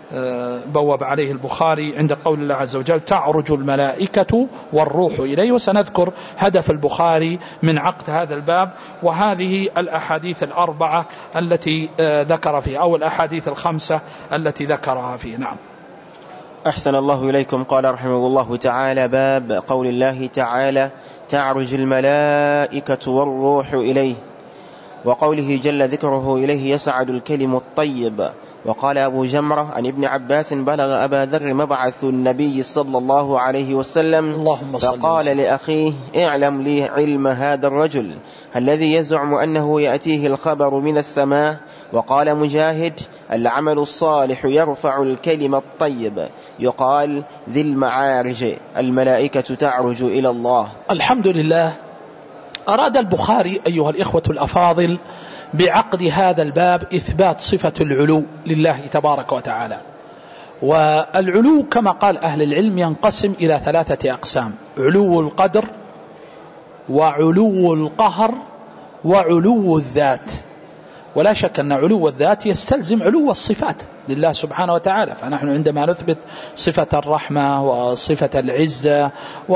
بوب عليه البخاري عند قول الله عز وجل: تعرج الملائكة والروح إليه. وسنذكر هدف البخاري من عقد هذا الباب وهذه الأحاديث الأربعة التي ذكر فيها، أو الأحاديث الخمسة التي ذكرها فيه. نعم. أحسن الله إليكم. قال رحمه الله تعالى: باب قول الله تعالى: تعرج الملائكة والروح إليه، وقوله جل ذكره: إليه يسعد الكلم الطيب. وقال أبو جمرة عن ابن عباس: بلغ أبا ذر مبعث النبي صلى الله عليه وسلم فقال لأخيه: اعلم لي علم هذا الرجل الذي يزعم أنه يأتيه الخبر من السماء. وقال مجاهد: العمل الصالح يرفع الكلم الطيب، يقال ذي المعارج، الملائكة تعرج إلى الله. الحمد لله. أراد البخاري أيها الإخوة الأفاضل بعقد هذا الباب إثبات صفة العلو لله تبارك وتعالى. والعلو كما قال أهل العلم ينقسم إلى ثلاثة أقسام: علو القدر، وعلو القهر، وعلو الذات. ولا شك أن علو الذات يستلزم علو الصفات، لله سبحانه وتعالى. فنحن عندما نثبت صفة الرحمة وصفة العزة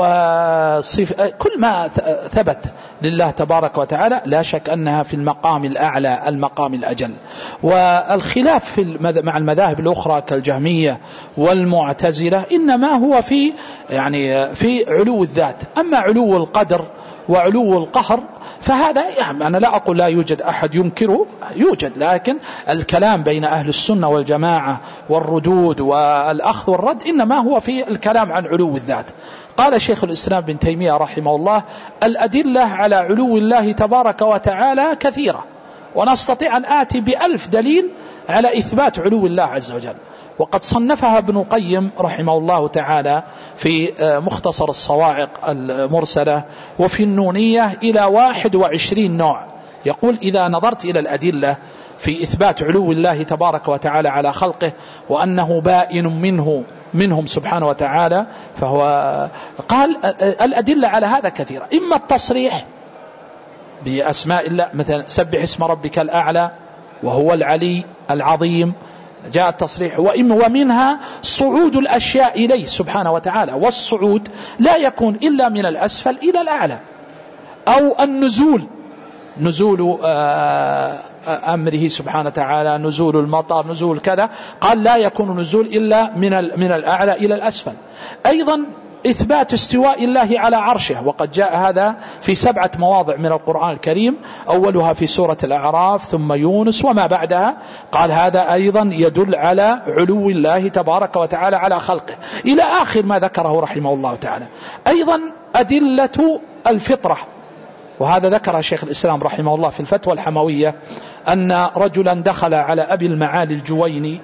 وصفة كل ما ثبت لله تبارك وتعالى لا شك أنها في المقام الأعلى المقام الأجل. والخلاف في مع المذاهب الأخرى كالجهمية والمعتزلة إنما هو في يعني في علو الذات. أما علو القدر وعلو القهر فهذا يعني أنا لا أقول لا يوجد أحد ينكره، يوجد، لكن الكلام بين أهل السنة والجماعة والردود والأخذ والرد إنما هو في الكلام عن علو الذات. قال شيخ الإسلام بن تيمية رحمه الله: الأدلة على علو الله تبارك وتعالى كثيرة، ونستطيع أن آتي بألف دليل على إثبات علو الله عز وجل. وقد صنفها ابن القيم رحمه الله تعالى في مختصر الصواعق المرسلة وفي النونية إلى واحد وعشرين نوع. يقول: إذا نظرت إلى الأدلة في إثبات علو الله تبارك وتعالى على خلقه وأنه بائن منه منهم سبحانه وتعالى، فهو قال الأدلة على هذا كثيرة، إما التصريح بأسماء الله، مثلا سبح اسم ربك الأعلى وهو العلي العظيم، جاء التصريح، ومنها صعود الأشياء إليه سبحانه وتعالى، والصعود لا يكون إلا من الأسفل إلى الأعلى، أو النزول، نزول أمره سبحانه وتعالى، نزول المطر، نزول كذا، قال لا يكون نزول إلا من من الأعلى إلى الأسفل. أيضا إثبات استواء الله على عرشه، وقد جاء هذا في سبعة مواضع من القرآن الكريم، أولها في سورة الأعراف ثم يونس وما بعدها. قال هذا أيضا يدل على علو الله تبارك وتعالى على خلقه، إلى آخر ما ذكره رحمه الله تعالى. أيضا أدلة الفطرة، وهذا ذكر شيخ الإسلام رحمه الله في الفتوى الحموية أن رجلا دخل على أبي المعالي الجويني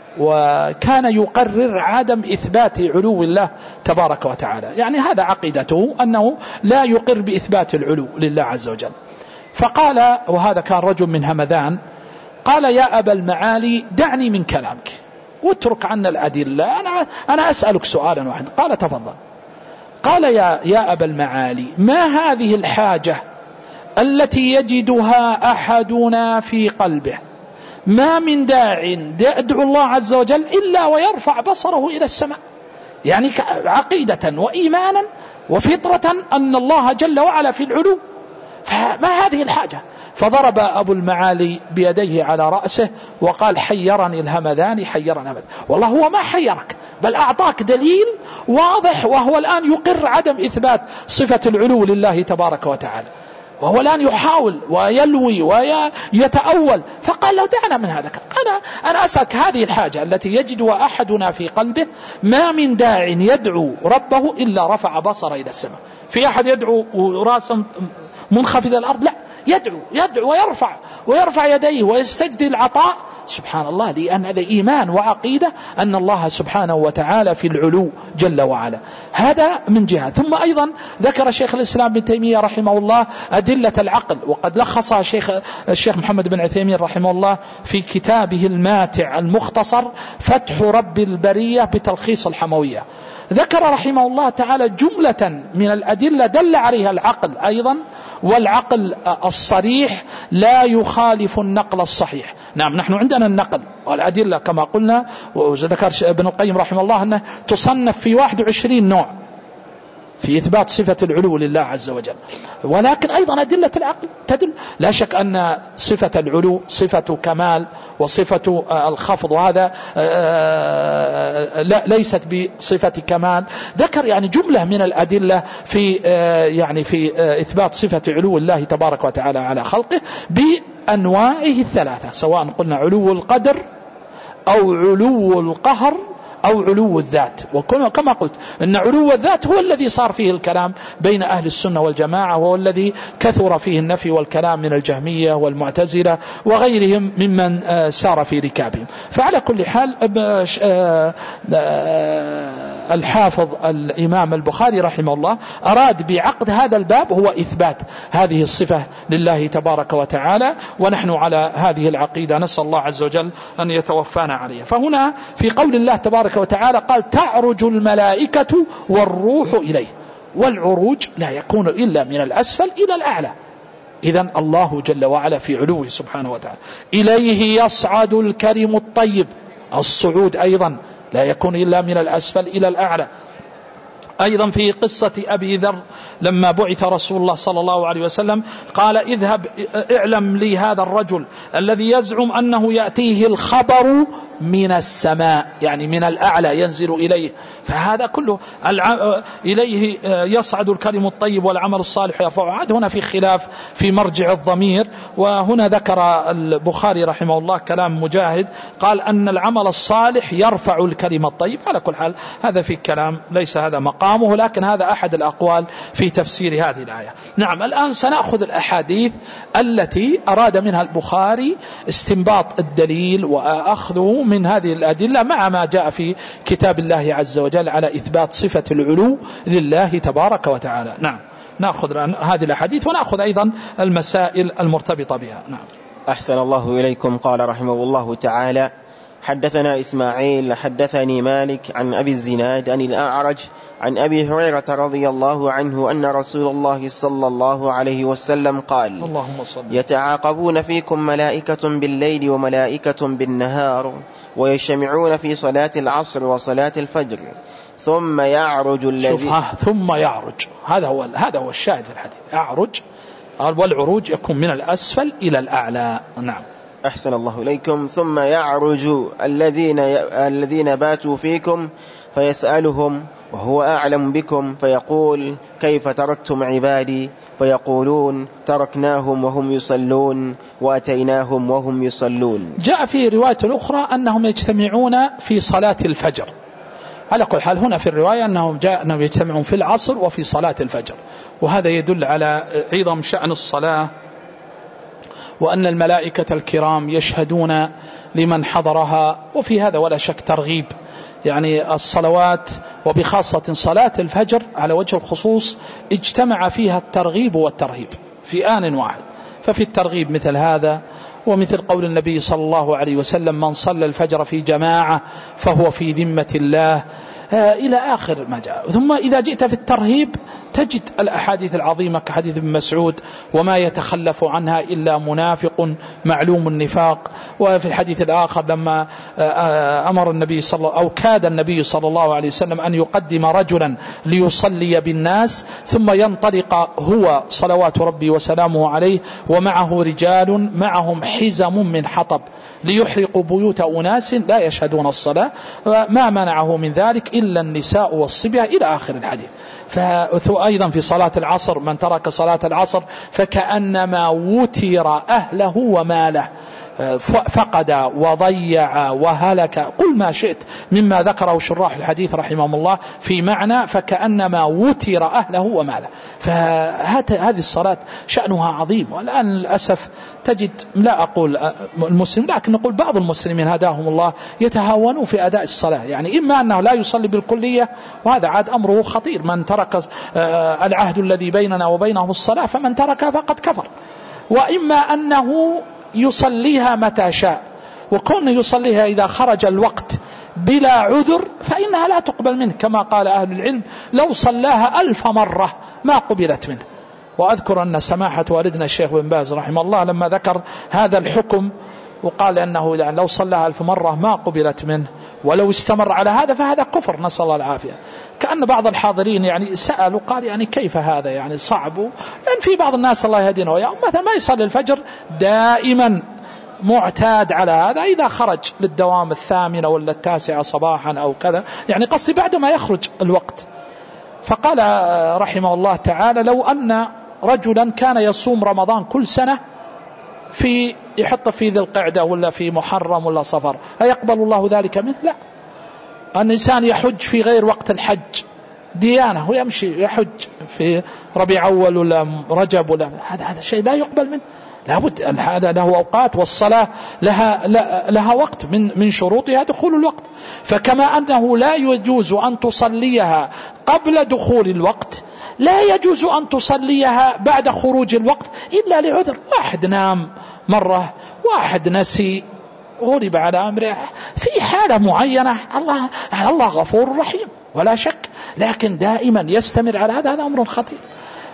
وكان يقرر عدم إثبات علو الله تبارك وتعالى، يعني هذا عقيدته أنه لا يقر بإثبات العلو لله عز وجل. فقال، وهذا كان رجل من همذان، قال: يا أبا المعالي دعني من كلامك واترك عنا الأدلة، أنا, أنا أسألك سؤالا واحدا. قال: تفضل. قال: يا, يا أبا المعالي، ما هذه الحاجة التي يجدها أحدنا في قلبه؟ ما من داع يدعو الله عز وجل إلا ويرفع بصره إلى السماء، يعني عقيدة وإيمانا وفطرة أن الله جل وعلا في العلو، فما هذه الحاجة؟ فضرب أبو المعالي بيديه على رأسه وقال: حيرني الهمذان، حيرني الهمذان. والله هو ما حيرك، بل أعطاك دليل واضح، وهو الآن يقر عدم إثبات صفة العلو لله تبارك وتعالى، وهو الآن يحاول ويلوي ويتأول. فقال له: دعنا من هذا. أنا, أنا أسألك هذه الحاجة التي يجدها أحدنا في قلبه، ما من داع يدعو ربه إلا رفع بصره إلى السماء. في أحد يدعو وراسه منخفض الأرض؟ لا، يدعو يدعو ويرفع ويرفع يديه ويستجدي العطاء. سبحان الله، لأن هذا إيمان وعقيدة أن الله سبحانه وتعالى في العلو جل وعلا. هذا من جهة. ثم أيضا ذكر شيخ الإسلام بن تيمية رحمه الله أدلة العقل، وقد لخصها شيخ الشيخ محمد بن عثيمين رحمه الله في كتابه الماتع المختصر فتح رب البرية بتلخيص الحموية. ذكر رحمه الله تعالى جملة من الأدلة دل عليها العقل أيضا، والعقل الصريح لا يخالف النقل الصحيح. نعم، نحن عندنا النقل والأدلة كما قلنا، وذكر ابن القيم رحمه الله أنه تصنف في واحد وعشرين نوع في إثبات صفة العلو لله عز وجل، ولكن أيضا أدلة العقل تدل. لا شك أن صفة العلو صفة كمال وصفة الخفض، وهذا لا ليست بصفة كمال. ذكر يعني جملة من الأدلة في يعني في إثبات صفة علو الله تبارك وتعالى على خلقه بأنواعه الثلاثة، سواء قلنا علو القدر أو علو القهر أو علو الذات. وكما قلت أن علو الذات هو الذي صار فيه الكلام بين أهل السنة والجماعة، وهو الذي كثر فيه النفي والكلام من الجهمية والمعتزلة وغيرهم ممن سار في ركابهم. فعلى كل حال الحافظ الإمام البخاري رحمه الله أراد بعقد هذا الباب هو إثبات هذه الصفة لله تبارك وتعالى، ونحن على هذه العقيدة نسأل الله عز وجل أن يتوفانا عليها. فهنا في قول الله تبارك وتعالى قال: تعرج الملائكة والروح إليه، والعروج لا يكون إلا من الأسفل إلى الأعلى. إذن الله جل وعلا في علوه سبحانه وتعالى. إليه يصعد الكلم الطيب الصعود أيضا لا يكون إلا من الأسفل إلى الأعلى. أيضا في قصة أبي ذر لما بعث رسول الله صلى الله عليه وسلم قال اذهب اعلم لي هذا الرجل الذي يزعم أنه يأتيه الخبر من السماء، يعني من الأعلى ينزل إليه، فهذا كله إليه يصعد الكلم الطيب والعمل الصالح يرفعه. عاد هنا في خلاف في مرجع الضمير، وهنا ذكر البخاري رحمه الله كلام مجاهد قال أن العمل الصالح يرفع الكلم الطيب. على كل حال هذا في كلام ليس هذا مقامه، لكن هذا أحد الأقوال في تفسير هذه الآية. نعم، الآن سنأخذ الأحاديث التي أراد منها البخاري استنباط الدليل وأخذه من هذه الأدلة مع ما جاء في كتاب الله عز وجل على إثبات صفة العلو لله تبارك وتعالى. نعم، نأخذ هذه الأحاديث ونأخذ أيضا المسائل المرتبطة بها. نعم. أحسن الله إليكم. قال رحمه الله تعالى: حدثنا إسماعيل حدثني مالك عن أبي الزناد عن الأعرج عن أبي هريرة رضي الله عنه أن رسول الله صلى الله عليه وسلم قال: اللهم صل. يتعاقبون فيكم ملائكة بالليل وملائكة بالنهار ويجتمعون في صلاة العصر وصلاة الفجر ثم يعرج الذي ثم يعرج هذا هو هذا هو الشاهد في الحديث. يعرج، والعروج يكون من الأسفل إلى الأعلى. نعم. أحسن الله إليكم. ثم يعرج الذين الذين باتوا فيكم فيسألهم وهو أعلم بكم فيقول: كيف تركتم عبادي؟ فيقولون: تركناهم وهم يصلون وأتيناهم وهم يصلون. جاء في رواية أخرى أنهم يجتمعون في صلاة الفجر. على كل حال هنا في الرواية أنهم جاء أنهم يجتمعون في العصر وفي صلاة الفجر، وهذا يدل على عظم شأن الصلاة، وأن الملائكة الكرام يشهدون لمن حضرها. وفي هذا ولا شك ترغيب، يعني الصلوات وبخاصة صلاة الفجر على وجه الخصوص اجتمع فيها الترغيب والترهيب في آن واحد. ففي الترغيب مثل هذا، ومثل قول النبي صلى الله عليه وسلم: من صلى الفجر في جماعة فهو في ذمة الله، إلى آخر ما جاء. ثم إذا جئت في الترهيب تجد الأحاديث العظيمة كحديث ابن مسعود: وما يتخلف عنها إلا منافق معلوم النفاق. وفي الحديث الآخر لما أمر النبي صلى أو كاد النبي صلى الله عليه وسلم أن يقدم رجلا ليصلي بالناس ثم ينطلق هو صلوات ربي وسلامه عليه ومعه رجال معهم حزم من حطب ليحرقوا بيوت أناس لا يشهدون الصلاة، ما منعه من ذلك إلا النساء والصبية، إلى آخر الحديث. فأيضا في صلاة العصر: من ترك صلاة العصر فكأنما وتر أهله وماله، فقد وضيع وهلك، قل ما شئت مما ذكره شراح الحديث رحمهم الله في معنى فكأنما وتر أهله وماله. فهذه الصلاة شأنها عظيم. والآن للأسف تجد، لا أقول المسلم، لكن نقول بعض المسلمين هداهم الله يتهاونوا في أداء الصلاة، يعني إما أنه لا يصلي بالكلية، وهذا عاد أمره خطير. من ترك العهد الذي بيننا وبينهم الصلاة فمن تركها فقد كفر، وإما أنه يصليها متى شاء، وكون يصليها إذا خرج الوقت بلا عذر فإنها لا تقبل منه، كما قال أهل العلم: لو صلاها ألف مرة ما قبلت منه. وأذكر أن سماحة والدنا الشيخ بن باز رحمه الله لما ذكر هذا الحكم وقال أنه يعني لو صلاها ألف مرة ما قبلت منه، ولو استمر على هذا فهذا كفر، نسأل الله العافية. كأن بعض الحاضرين يعني سألوا قال: يعني كيف هذا؟ يعني صعب. يعني في بعض الناس الله يهدينا وياهم مثلا ما يصلي الفجر دائما، معتاد على هذا، إذا خرج للدوام الثامنة ولا التاسعة صباحا أو كذا، يعني قصدي بعد ما يخرج الوقت. فقال رحمه الله تعالى: لو أن رجلا كان يصوم رمضان كل سنة في يحط في ذي القعدة ولا في محرم ولا صفر، هيقبل الله ذلك منه؟ لا. الإنسان يحج في غير وقت الحج ديانة، ويمشي يحج في ربيع أول ولا رجب ولا هذا هذا شيء لا يقبل منه. لابد أن هذا له أوقات، والصلاة لها لها وقت، من من شروطها دخول الوقت. فكما أنه لا يجوز أن تصليها قبل دخول الوقت، لا يجوز أن تصليها بعد خروج الوقت إلا لعذر. واحد نام مرة، واحد نسي، غلب على أمره، في حالة معينة، الله الله غفور رحيم ولا شك، لكن دائما يستمر على هذا، هذا أمر خطير.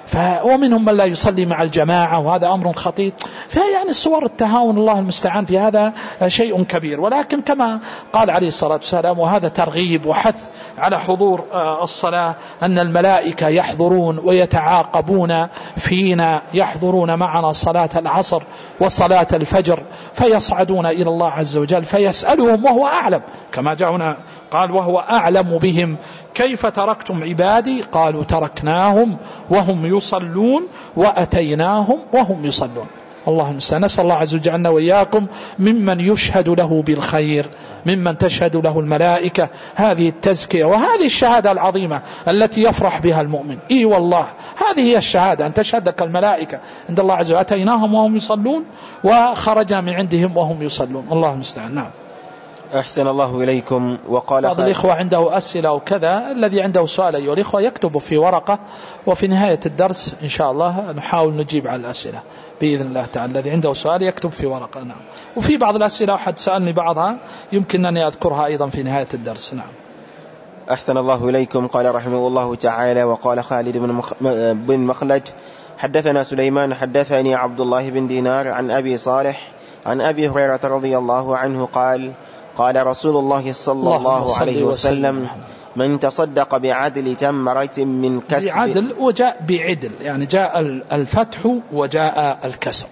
ومنهم من لا يصلي مع الجماعة، وهذا أمر خطير. فيعني صور التهاون الله المستعان في هذا شيء كبير. ولكن كما قال عليه الصلاة والسلام، وهذا ترغيب وحث على حضور الصلاة، أن الملائكة يحضرون ويتعاقبون فينا، يحضرون معنا صلاة العصر وصلاة الفجر، فيصعدون إلى الله عز وجل فيسألهم وهو أعلم، كما جاء هنا قال وهو أعلم بهم، كيف تركتم عبادي؟ قالوا تركناهم وهم يصلون وأتيناهم وهم يصلون. الله المستعان. نسأل الله عز وجل أن وإياكم ممن يشهد له بالخير، ممن تشهد له الملائكة هذه التزكية وهذه الشهادة العظيمة التي يفرح بها المؤمن. إي والله هذه هي الشهادة، أن تشهد لك الملائكة عند الله عز وجل أتيناهم وهم يصلون وخرجنا من عندهم وهم يصلون. الله المستعان. نعم. أحسن الله إليكم. وقال بعض الإخوة عنده أسئلة وكذا، الذي عنده سؤال أيها الإخوة يكتب في ورقة، وفي نهاية الدرس إن شاء الله نحاول نجيب على الأسئلة بإذن الله تعالى. الذي عنده سؤال يكتب في ورقة. نعم. وفي بعض الأسئلة أحد سألني بعضها يمكن أن أذكرها أيضا في نهاية الدرس. نعم. أحسن الله إليكم. قال رحمه الله تعالى: وقال خالد بن, مخ... بن مخلد حدثنا سليمان حدثني عبد الله بن دينار عن أبي صالح عن أبي هريرة رضي الله عنه قال: قال رسول الله صلى الله عليه وسلم: من تصدق بعدل تمرة من كسب. بعدل وجاء بعدل، يعني جاء الفتح وجاء الكسر،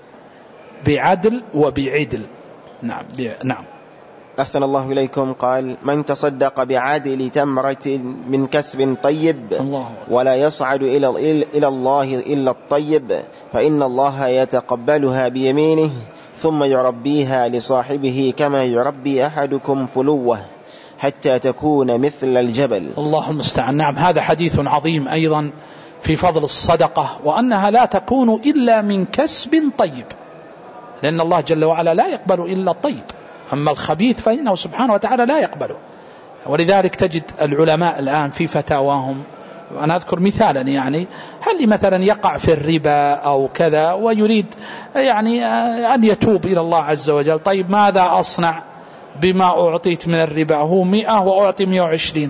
بعدل وبعدل. نعم. نعم. أحسن الله إليكم. قال: من تصدق بعدل تمرة من كسب طيب الله ولا يصعد إلى الله إلا الطيب، فإن الله يتقبلها بيمينه ثم يربيها لصاحبه كما يربي أحدكم فلوه حتى تكون مثل الجبل. الله المستعان. نعم. هذا حديث عظيم أيضا في فضل الصدقة، وأنها لا تكون إلا من كسب طيب، لأن الله جل وعلا لا يقبل إلا الطيب، أما الخبيث فإنه سبحانه وتعالى لا يقبله. ولذلك تجد العلماء الآن في فتاواهم، أنا أذكر مثالا، يعني هل مثلا يقع في الربا أو كذا ويريد يعني أن يتوب إلى الله عز وجل، طيب ماذا أصنع بما أعطيت من الربا؟ هو مئة وأعطي مئة وعشرين،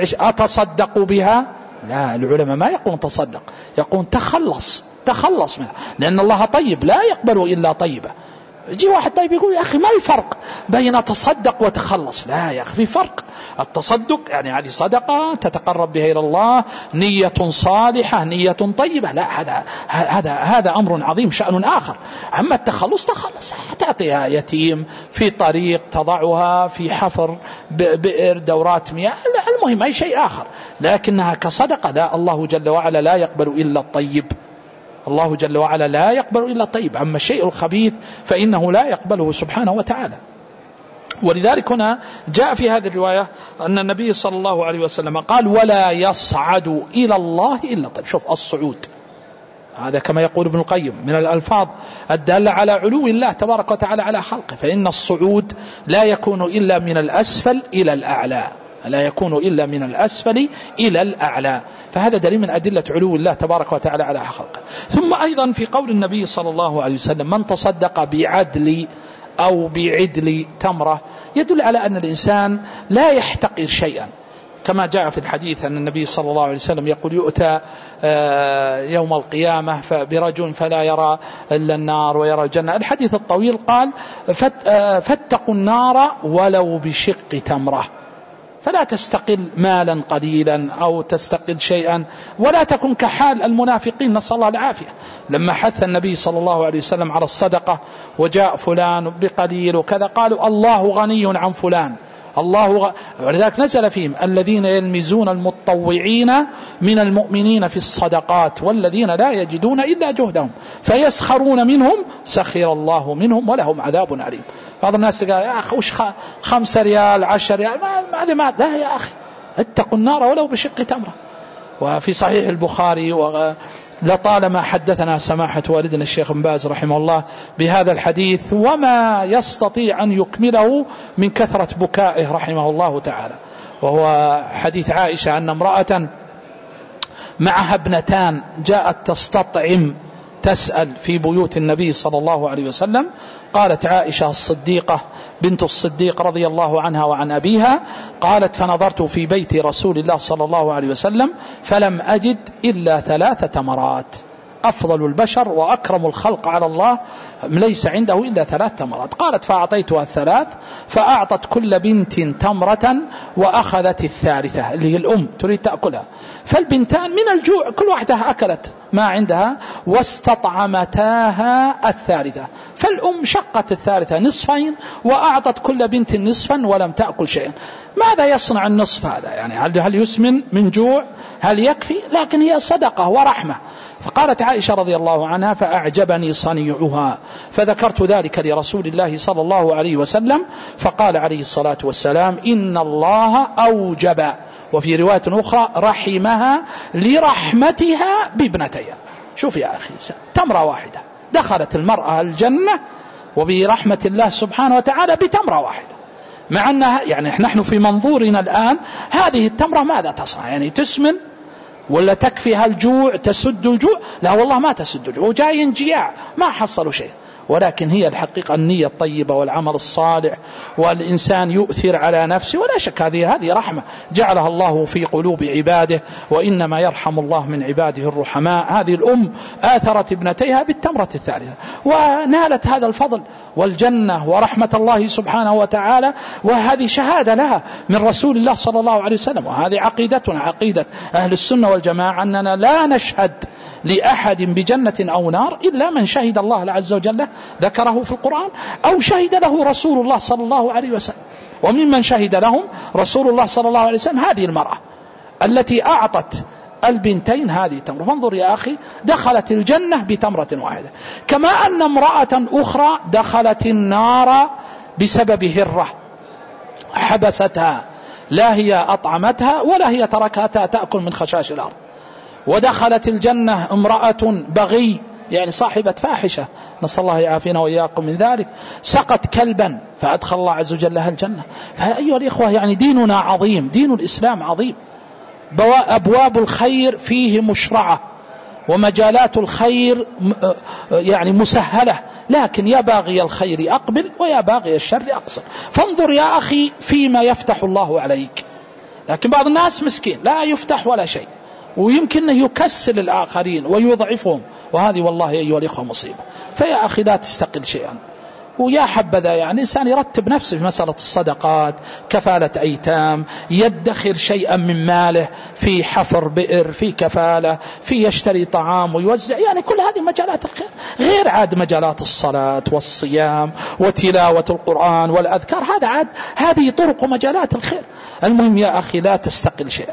أتصدق بها؟ لا، العلماء ما يقولون تصدق، يقولون تخلص تخلص منها، لأن الله طيب لا يقبل إلا طيبة. يجي واحد طيب يقول: يا أخي ما الفرق بين تصدق وتخلص؟ لا يا أخي في فرق. التصدق يعني هذه صدقة تتقرب بها إلى الله، نية صالحة، نية طيبة، لا هذا هذا هذا أمر عظيم شأن آخر. أما التخلص تخلص، تعطيها يتيم في طريق، تضعها في حفر، بئر، دورات مياه، المهم أي شيء آخر، لكنها كصدقة لا، الله جل وعلا لا يقبل إلا الطيب، الله جل وعلا لا يقبل إلا الطيب. أما الشيء الخبيث فإنه لا يقبله سبحانه وتعالى. ولذلك هنا جاء في هذه الرواية أن النبي صلى الله عليه وسلم قال: ولا يصعد إلى الله إلا الطيب. شوف الصعود، هذا كما يقول ابن القيم من الألفاظ الدالة على علو الله تبارك وتعالى على خلقه، فإن الصعود لا يكون إلا من الأسفل إلى الأعلى، لا يكون إلا من الأسفل إلى الأعلى، فهذا دليل من أدلة علو الله تبارك وتعالى على خلقه. ثم أيضا في قول النبي صلى الله عليه وسلم: من تصدق بعدل أو بعدل تمرة، يدل على أن الإنسان لا يحتقر شيئا، كما جاء في الحديث أن النبي صلى الله عليه وسلم يقول: يؤتى يوم القيامة برجل فلا يرى إلا النار ويرى الجنة. الحديث الطويل قال: فاتقوا النار ولو بشق تمرة، فلا تستقل مالا قليلا أو تستقل شيئا، ولا تكن كحال المنافقين، نسأل الله العافية. لما حث النبي صلى الله عليه وسلم على الصدقة وجاء فلان بقليل وكذا، قالوا: الله غني عن فلان، الله غ... ولذلك نزل فيهم: الذين يلمزون المتطوعين من المؤمنين في الصدقات والذين لا يجدون إلا جهدهم فيسخرون منهم سخر الله منهم ولهم عذاب أليم. بعض الناس قال: يا أخي وش خمسة ريال عشر ريال ما ما لا يا أخي، اتقوا النار ولو بشق تمرة. وفي صحيح البخاري و لطالما حدثنا سماحة والدنا الشيخ بن باز رحمه الله بهذا الحديث وما يستطيع أن يكمله من كثرة بكائه رحمه الله تعالى، وهو حديث عائشة أن امرأة معها ابنتان جاءت تستطعم تسأل في بيوت النبي صلى الله عليه وسلم، قالت عائشة الصديقة بنت الصديق رضي الله عنها وعن أبيها قالت فنظرت في بيت رسول الله صلى الله عليه وسلم فلم أجد إلا ثلاث تمرات، أفضل البشر وأكرم الخلق على الله ليس عنده إلا ثلاث تمرات. قالت فأعطيتها الثلاث، فأعطت كل بنت تمرة وأخذت الثالثة اللي هي الأم تريد تأكلها، فالبنتان من الجوع كل واحدة أكلت ما عندها واستطعمتاها الثالثة، فالأم شقت الثالثة نصفين وأعطت كل بنت نصفا ولم تأكل شيئا. ماذا يصنع النصف هذا؟ يعني هل يسمن من جوع؟ هل يكفي؟ لكن هي صدقة ورحمة. فقالت عائشة رضي الله عنها فأعجبني صنيعها، فذكرت ذلك لرسول الله صلى الله عليه وسلم، فقال عليه الصلاة والسلام إن الله أوجب، وفي رواية أخرى رحمها لرحمتها بابنتها. شوف يا أخي، تمرة واحدة دخلت المرأة الجنة وبرحمة الله سبحانه وتعالى بتمرة واحدة، مع أنها يعني نحن في منظورنا الآن هذه التمرة ماذا تصنع؟ يعني تسمن ولا تكفيها الجوع تسد الجوع؟ لا والله ما تسد الجوع، وجاي جياع ما حصلوا شيء، ولكن هي الحقيقة النية الطيبة والعمل الصالح والإنسان يؤثر على نفسه، ولا شك هذه هذه رحمة جعلها الله في قلوب عباده، وإنما يرحم الله من عباده الرحماء. هذه الأم آثرت ابنتيها بالتمرة الثالثة ونالت هذا الفضل والجنة ورحمة الله سبحانه وتعالى، وهذه شهادة لها من رسول الله صلى الله عليه وسلم. وهذه عقيدتنا عقيدة أهل السنة والجماعة أننا لا نشهد لأحد بجنة أو نار إلا من شهد الله عز وجل ذكره في القرآن أو شهد له رسول الله صلى الله عليه وسلم. وممن شهد لهم رسول الله صلى الله عليه وسلم هذه المرأة التي أعطت البنتين هذه تمرة. فانظر يا أخي، دخلت الجنة بتمرة واحدة، كما أن امرأة أخرى دخلت النار بسبب هرة حبستها، لا هي أطعمتها ولا هي تركتها تأكل من خشاش الأرض. ودخلت الجنة امرأة بغي، يعني صاحبة فاحشة، نسأل الله يعافينا وإياكم من ذلك، سقت كلبا فأدخل الله عز وجل لها الجنة. فأيها الإخوة، يعني ديننا عظيم، دين الإسلام عظيم، أبواب الخير فيه مشرعة ومجالات الخير يعني مسهلة، لكن يا باغي الخير أقبل ويا باغي الشر أقصر. فانظر يا أخي فيما يفتح الله عليك. لكن بعض الناس مسكين لا يفتح ولا شيء، ويمكن أن يكسل الآخرين ويضعفهم، وهذه والله أيها الإخوة مصيبة. فيا أخي لا تستقل شيئا، ويا حبذا يعني إنسان يرتب نفسه في مسألة الصدقات، كفالة أيتام، يدخر شيئا من ماله في حفر بئر، في كفالة، في يشتري طعام ويوزع، يعني كل هذه مجالات الخير، غير عاد مجالات الصلاة والصيام وتلاوة القرآن والأذكار، هذا عاد هذه طرق ومجالات الخير. المهم يا أخي لا تستقل شيئا،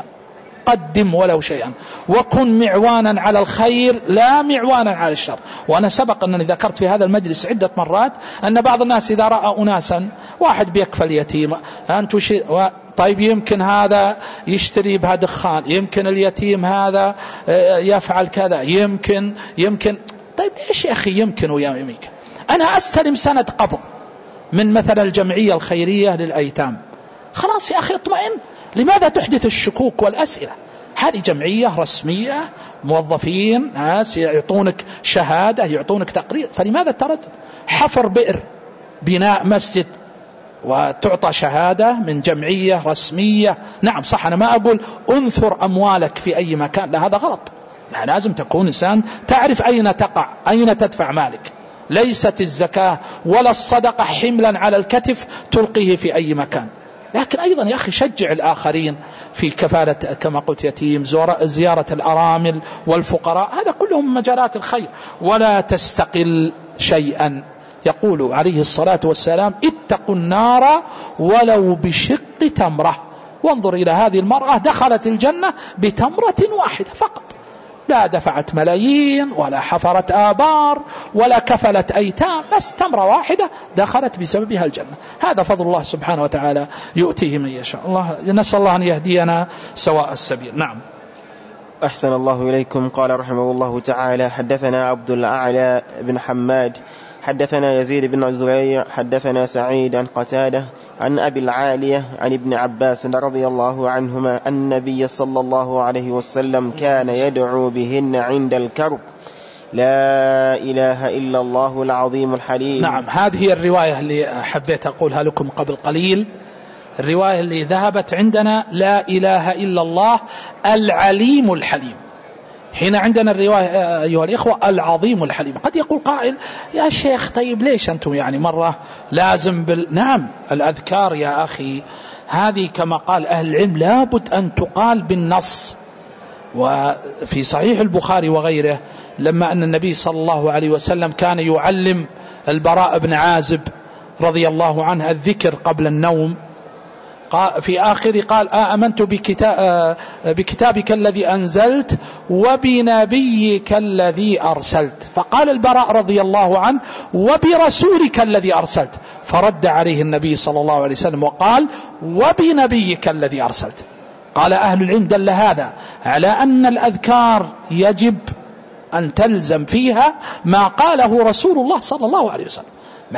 قدم ولو شيئا، وكن معوانا على الخير لا معوانا على الشر. وأنا سبق أنني ذكرت في هذا المجلس عدة مرات أن بعض الناس إذا رأى أناسا واحد بيكفل يتيم، أنت وش... طيب يمكن هذا يشتري بها دخان، يمكن اليتيم هذا يفعل كذا، يمكن يمكن طيب إيش يا أخي يمكن ويمكن؟ أنا أستلم سند قبض من مثلا الجمعية الخيرية للأيتام، خلاص يا أخي اطمئن، لماذا تحدث الشكوك والأسئلة؟ هذه جمعية رسمية، موظفين، ناس يعطونك شهادة، يعطونك تقرير، فلماذا التردد؟ حفر بئر، بناء مسجد، وتعطى شهادة من جمعية رسمية. نعم صح، أنا ما أقول أنثر أموالك في أي مكان، لا هذا غلط، لا لازم تكون إنسان تعرف أين تقع، أين تدفع مالك. ليست الزكاة ولا الصدقة حملا على الكتف تلقيه في أي مكان، لكن أيضا يا أخي شجع الآخرين في كفالة كما قلت يتيم، زيارة الأرامل والفقراء، هذا كلهم مجالات الخير. ولا تستقل شيئا، يقول عليه الصلاة والسلام اتقوا النار ولو بشق تمرة. وانظر إلى هذه المرأة، دخلت الجنة بتمرة واحدة فقط، لا دفعت ملايين ولا حفرت آبار ولا كفلت أيتام، بس تمرة واحدة دخلت بسببها الجنة. هذا فضل الله سبحانه وتعالى يؤتيه من يشاء. الله نسأل الله أن يهدينا سواء السبيل. نعم. أحسن الله إليكم. قال رحمه الله تعالى حدثنا عبد الأعلى بن حماد حدثنا يزيد بن زريع حدثنا سعيد عن قتادة عن أبي العالية عن ابن عباس رضي الله عنهما أن النبي صلى الله عليه وسلم كان يدعو بهن عند الكرب لا إله إلا الله العظيم الحليم. نعم، هذه الرواية اللي حبيت أقولها لكم قبل قليل، الرواية اللي ذهبت عندنا لا إله إلا الله العليم الحليم. هنا عندنا الرواية أيها الإخوة العظيم الحليم. قد يقول قائل يا شيخ طيب ليش أنتم يعني مرة لازم بال... نعم، الأذكار يا أخي هذه كما قال أهل العلم لابد أن تقال بالنص. وفي صحيح البخاري وغيره لما أن النبي صلى الله عليه وسلم كان يعلم البراء بن عازب رضي الله عنه الذكر قبل النوم، في آخر قال آمنت بكتاب بكتابك الذي أنزلت وبنبيك الذي أرسلت، فقال البراء رضي الله عنه وبرسولك الذي أرسلت، فرد عليه النبي صلى الله عليه وسلم وقال وبنبيك الذي أرسلت. قال أهل العلم دل هذا على أن الأذكار يجب أن تلزم فيها ما قاله رسول الله صلى الله عليه وسلم،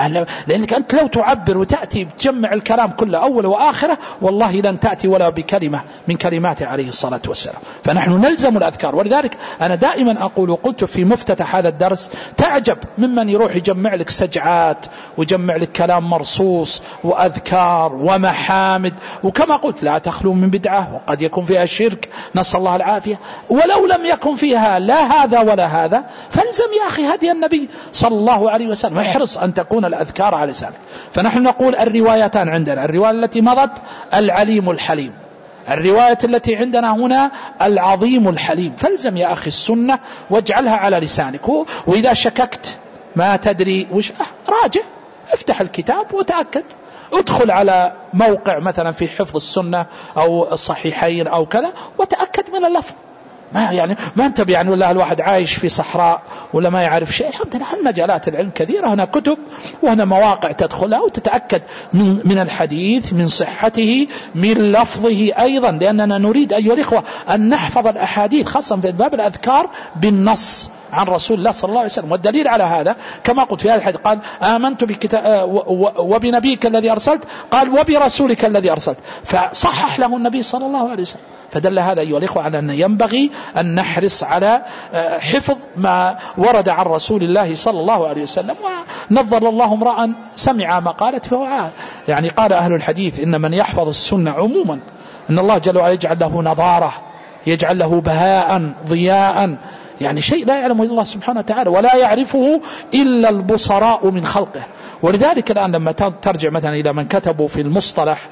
لأنك أنت لو تعبر وتأتي بتجمع الكلام كله أول وآخرة والله لن تأتي ولا بكلمة من كلمات عليه الصلاة والسلام. فنحن نلزم الأذكار. ولذلك أنا دائما أقول وقلت في مفتتح هذا الدرس تعجب ممن يروح يجمع لك سجعات ويجمع لك كلام مرصوص وأذكار ومحامد، وكما قلت لا تخلو من بدعة وقد يكون فيها شرك نسأل الله العافية، ولو لم يكن فيها لا هذا ولا هذا فالزم يا أخي هدي النبي صلى الله عليه وسلم، احرص أن تكون الأذكار على لسانك. فنحن نقول الروايتان عندنا، الرواية التي مضت العليم الحليم، الرواية التي عندنا هنا العظيم الحليم. فالزم يا أخي السنة واجعلها على لسانك، وإذا شككت ما تدري وش راجع افتح الكتاب وتأكد، ادخل على موقع مثلا في حفظ السنة أو الصحيحين أو كذا وتأكد من اللفظ. ما يعني ما انت يعني ولا الواحد عايش في صحراء ولا ما يعرف شيء. الحمد لله المجالات العلم كثيرة، هنا كتب وهنا مواقع تدخلها وتتأكد من من الحديث من صحته من لفظه أيضا، لأننا نريد أيها الإخوة أن نحفظ الأحاديث خاصة في باب الأذكار بالنص عن رسول الله صلى الله عليه وسلم. والدليل على هذا كما قلت في هذا الحديث قال آمنت بكتاب وبنبيك الذي أرسلت، قال وبرسولك الذي أرسلت، فصحح له النبي صلى الله عليه وسلم. فدل هذا أيها الإخوة على أن ينبغي أن نحرص على حفظ ما ورد عن رسول الله صلى الله عليه وسلم. ونظر الله امرأ سمع مقالة فهو يعني قال أهل الحديث إن من يحفظ السنة عموما إن الله جل وعلا يجعل له نظارة، يجعل له بهاء ضياء، يعني شيء لا يعلمه الله سبحانه وتعالى ولا يعرفه إلا البصراء من خلقه. ولذلك الآن لما ترجع مثلا إلى من كتبوا في المصطلح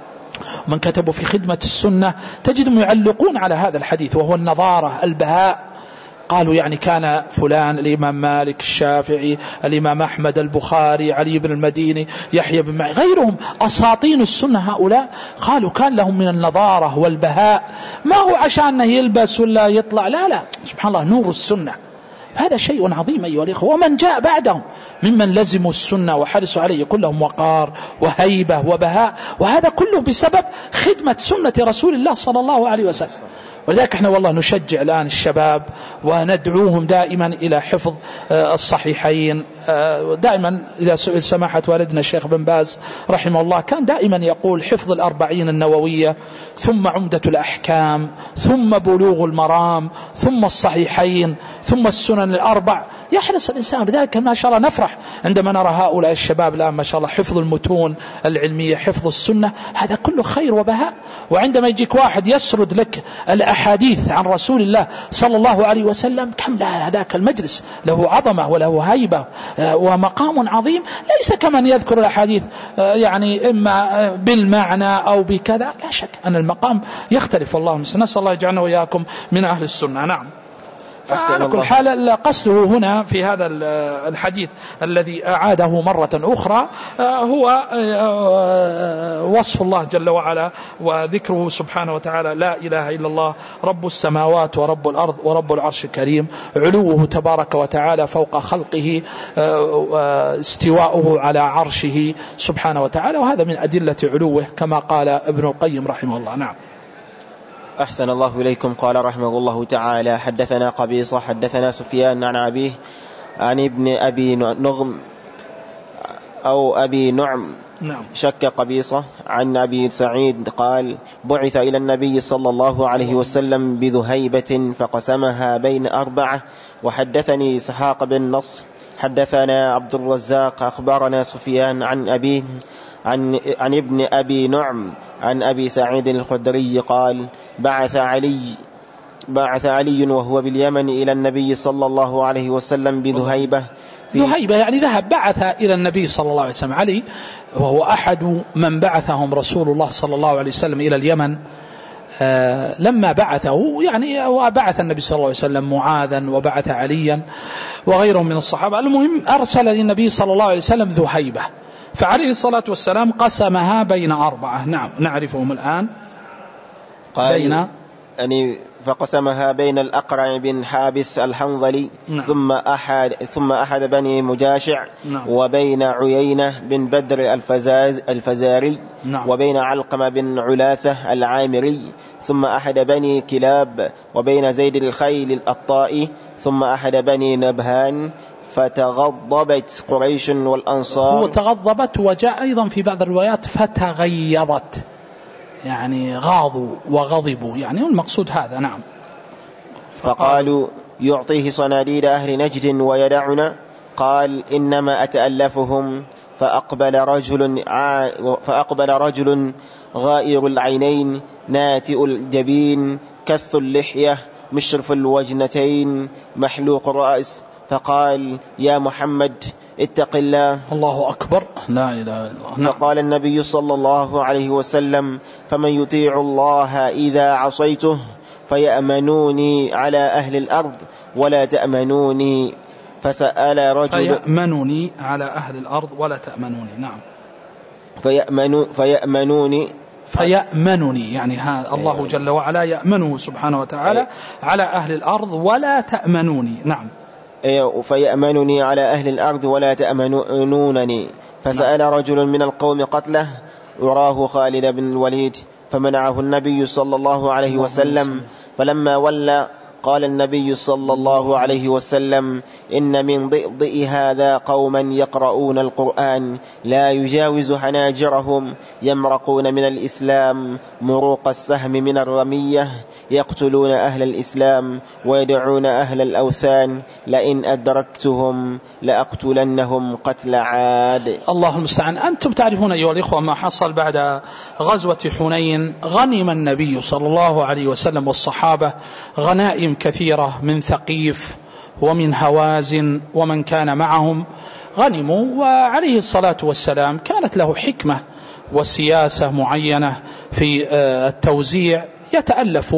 من كتبوا في خدمة السنة تجدهم يعلقون على هذا الحديث وهو النظارة البهاء. قالوا يعني كان فلان الإمام مالك الشافعي الإمام أحمد البخاري علي بن المديني يحيى بن معين غيرهم أساطين السنة هؤلاء، قالوا كان لهم من النظارة والبهاء، ما هو عشان يلبس ولا يطلع، لا لا سبحان الله نور السنة. هذا شيء عظيم أيها الإخوة. ومن جاء بعدهم ممن لزموا السنة وحرصوا عليه يكون لهم وقار وهيبة وبهاء، وهذا كله بسبب خدمة سنة رسول الله صلى الله عليه وسلم. ولذلك احنا والله نشجع الآن الشباب وندعوهم دائما إلى حفظ الصحيحين. دائما إذا سئل سماحة والدنا الشيخ بن باز رحمه الله كان دائما يقول حفظ الأربعين النووية ثم عمدة الأحكام ثم بلوغ المرام ثم الصحيحين ثم السنن الأربع، يحرص الإنسان. لذلك ما شاء الله نفرح عندما نرى هؤلاء الشباب الآن ما شاء الله حفظ المتون العلمية حفظ السنة، هذا كله خير وبهاء. وعندما يجيك واحد يسرد لك الأحاديث عن رسول الله صلى الله عليه وسلم كم لا هذاك المجلس له عظمة وله هيبة ومقام عظيم، ليس كمن يذكر الأحاديث يعني إما بالمعنى أو بكذا، لا شك أن المقام يختلف. والله نسأل الله يجعلنا وإياكم من أهل السنة. نعم. على كل حال قصده هنا في هذا الحديث الذي أعاده مرة أخرى هو وصف الله جل وعلا وذكره سبحانه وتعالى لا إله إلا الله رب السماوات ورب الأرض ورب العرش الكريم، علوه تبارك وتعالى فوق خلقه، استواؤه على عرشه سبحانه وتعالى، وهذا من أدلة علوه كما قال ابن القيم رحمه الله. نعم. أحسن الله إليكم. قال رحمه الله تعالى حدثنا قبيصة حدثنا سفيان عن أبيه عن ابن أبي نغم أو أبي نعم نعم. شك قبيصة عن أبي سعيد قال بعث إلى النبي صلى الله عليه وسلم بذهيبة فقسمها بين أربعة وحدثني إسحاق بن نصر حدثنا عبد الرزاق أخبرنا سفيان عن أبيه عن, عن ابن أبي نعم عن أبي سعيد الخدري قال بعث علي بعث علي وهو باليمن إلى النبي صلى الله عليه وسلم بذهيبة. ذهيبة يعني ذهب بعث إلى النبي صلى الله عليه وسلم. علي وهو أحد من بعثهم رسول الله صلى الله عليه وسلم إلى اليمن. آه لما بعثه يعني وبعث النبي صلى الله عليه وسلم معاذا وبعث عليا وغيرهم من الصحابة. المهم أرسل للنبي صلى الله عليه وسلم ذهيبة، فعليه الصلاة والسلام قسمها بين أربعة. نعم نعرفهم الآن. قال بين يعني فقسمها بين الأقرع بن حابس الحنظلي. نعم. ثم أحد ثم أحد بني مجاشع. نعم. وبين عيينة بن بدر الفزاز الفزاري. نعم. وبين علقمة بن علاثة العامري. ثم أحد بني كلاب وبين زيد الخيل الطائي. ثم أحد بني نبهان. فتغضبت قريش والأنصار. هو تغضبت، وجاء أيضا في بعض الروايات فتغيظت، يعني غاضوا وغضبوا، يعني المقصود هذا. نعم. فقالوا يعطيه صناديد أهل نجد ويدعنا. قال إنما أتألفهم. فأقبل رجل فأقبل رجل غائر العينين ناتئ الجبين كث اللحية مشرف الوجنتين محلوق الرأس، فقال يا محمد اتق الله. الله أكبر، لا إله إلا الله. فقال النبي صلى الله عليه وسلم فمن يطيع الله إذا عصيته فيأمنوني على أهل الأرض ولا تأمنوني. فسأل رجل فيأمنوني على أهل الأرض ولا تأمنوني. نعم. فيأمنوا فيأمنوني فيأمنني يعني هذا الله جل وعلا يأمنه سبحانه وتعالى على أهل الأرض ولا تأمنوني. نعم. فيأمنني على أهل الأرض ولا تأمنونني. فسأل رجل من القوم قتله يراه خالد بن الوليد، فمنعه النبي صلى الله عليه وسلم. فلما ولى قال النبي صلى الله عليه وسلم إن من ضئضئ هذا قوما يقرؤون القرآن لا يجاوز حناجرهم يمرقون من الإسلام مروق السهم من الرمية يقتلون أهل الإسلام ويدعون أهل الأوثان لئن أدركتهم لأقتلنهم قتل عاد. الله المستعان. أنتم تعرفون أيها الإخوة ما حصل بعد غزوة حنين. غنم النبي صلى الله عليه وسلم والصحابة غنائم كثيرة من ثقيف ومن هوازن ومن كان معهم غنموا، وعليه الصلاة والسلام كانت له حكمة وسياسة معينة في التوزيع، يتألف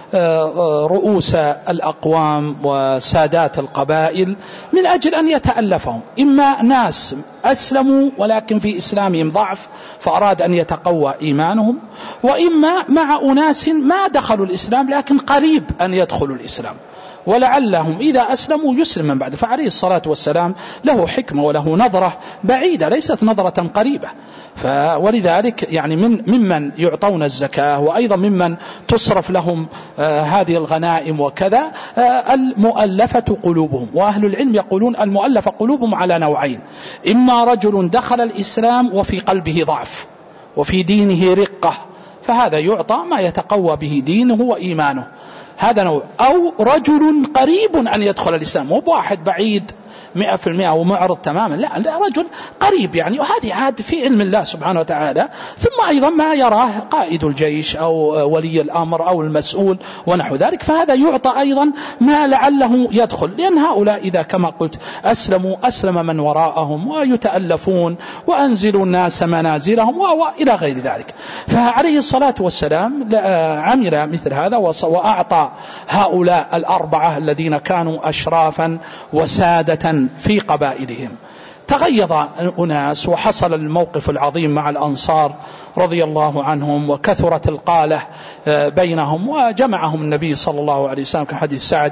رؤوس الأقوام وسادات القبائل من أجل أن يتألفهم، إما ناس أسلموا ولكن في إسلامهم ضعف فأراد أن يتقوى إيمانهم، وإما مع أناس ما دخلوا الإسلام لكن قريب أن يدخلوا الإسلام ولعلهم إذا أسلموا يسلم من بعد. فعليه الصلاة والسلام له حكمة وله نظرة بعيدة ليست نظرة قريبة. ولذلك يعني من ممن يعطون الزكاة وأيضا ممن تصرف لهم آه هذه الغنائم وكذا آه المؤلفة قلوبهم. وأهل العلم يقولون المؤلفة قلوبهم على نوعين: إما رجل دخل الإسلام وفي قلبه ضعف وفي دينه رقة فهذا يعطى ما يتقوى به دينه وإيمانه، هذا نوع. أو رجل قريب أن يدخل الإسلام، مو بواحد بعيد مئة في المئة ومعرض تماما، لا, لا رجل قريب يعني، وهذه عاد في علم الله سبحانه وتعالى. ثم أيضا ما يراه قائد الجيش أو ولي الأمر أو المسؤول ونحو ذلك، فهذا يعطى أيضا ما لعله يدخل، لأن هؤلاء إذا كما قلت أسلموا أسلم من وراءهم ويتألفون وأنزلوا الناس منازلهم وإلى غير ذلك. فعليه الصلاة والسلام عمل مثل هذا وأعطى هؤلاء الأربعة الذين كانوا أشرافا وسادة في قبائلهم. تغيظ أناس وحصل الموقف العظيم مع الأنصار رضي الله عنهم، وكثرت القالة بينهم، وجمعهم النبي صلى الله عليه وسلم كحديث سعد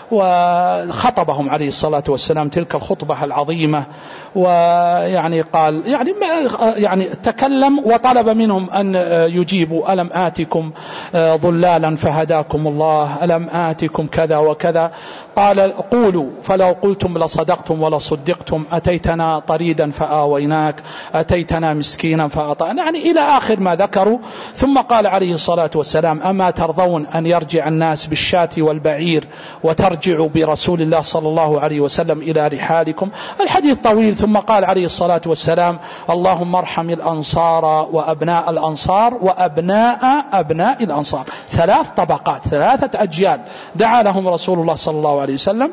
وخطبهم عليه الصلاة والسلام تلك الخطبة العظيمة، ويعني قال يعني يعني تكلم وطلب منهم أن يجيبوا: ألم آتكم ضلالا فهداكم الله، ألم آتكم كذا وكذا. قال: قولوا فلو قلتم لصدقتم ولصدقتم، أتيتنا جئتنا طريدا فآويناك، أتيتنا مسكينا فأطعنا، يعني إلى آخر ما ذكروا. ثم قال عليه الصلاة والسلام: أما ترضون أن يرجع الناس بالشاة والبعير وترجعوا برسول الله صلى الله عليه وسلم إلى رحالكم؟ الحديث طويل. ثم قال عليه الصلاة والسلام: اللهم ارحم الأنصار وأبناء الأنصار وأبناء أبناء الأنصار. ثلاث طبقات، ثلاثة أجيال دعا لهم رسول الله صلى الله عليه وسلم.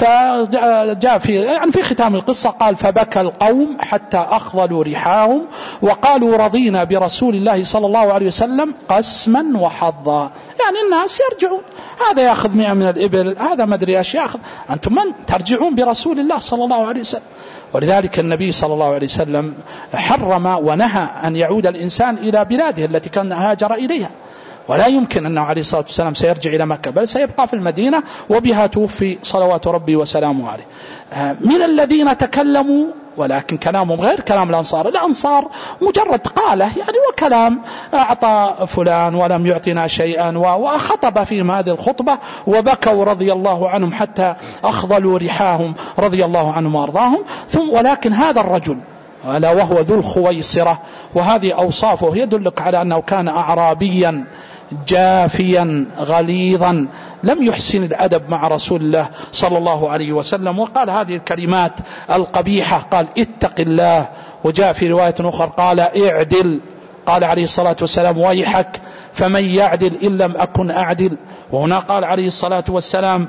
فجاء في يعني في ختام القصة قال: فبكى القوم حتى أخضلوا رحاهم وقالوا رضينا برسول الله صلى الله عليه وسلم قسما وحظا. يعني الناس يرجعون، هذا يأخذ مئة من الإبل، هذا ما أدري ايش يأخذ، أنتم من ترجعون برسول الله صلى الله عليه وسلم. ولذلك النبي صلى الله عليه وسلم حرم ونهى أن يعود الإنسان إلى بلاده التي كان هاجر إليها، ولا يمكن أنه عليه الصلاة والسلام سيرجع إلى مكة، بل سيبقى في المدينة وبها توفي صلوات ربي وسلامه عليه. من الذين تكلموا ولكن كلامهم غير كلام الأنصار. الأنصار مجرد قاله يعني، وكلام أعطى فلان ولم يعطنا شيئا، وخطب فيهم هذه الخطبة وبكوا رضي الله عنهم حتى أخضلوا رحاهم رضي الله عنهم وأرضاهم. ثم ولكن هذا الرجل ألا وهو ذو الخويصرة، وهذه أوصافه يدلك على أنه كان أعرابيا جافيا غليظا لم يحسن الأدب مع رسول الله صلى الله عليه وسلم، وقال هذه الكلمات القبيحة، قال: اتق الله. وجاء في رواية أخرى قال: اعدل. قال عليه الصلاة والسلام: ويحك، فمن يعدل إن لم أكن أعدل. وهنا قال عليه الصلاة والسلام: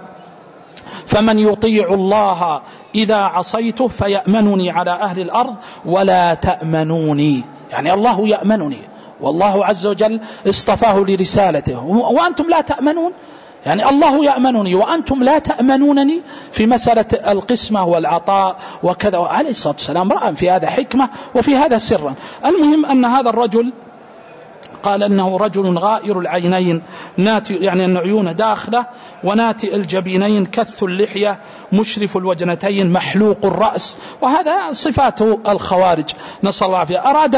فمن يطيع الله إذا عصيته فيأمنني على أهل الأرض ولا تأمنوني. يعني الله يأمنني، والله عز وجل اصطفاه لرسالته، وأنتم لا تأمنون. يعني الله يأمنني وأنتم لا تأمنونني في مسألة القسمة والعطاء وكذا. عليه الصلاة والسلام رأى في هذا حكمة وفي هذا سرا. المهم أن هذا الرجل قال أنه رجل غائر العينين ناتي، يعني أن عيونه داخلة، وناتئ الجبينين، كث اللحية، مشرف الوجنتين، محلوق الرأس، وهذا صفات الخوارج نسأل الله العافية. أراد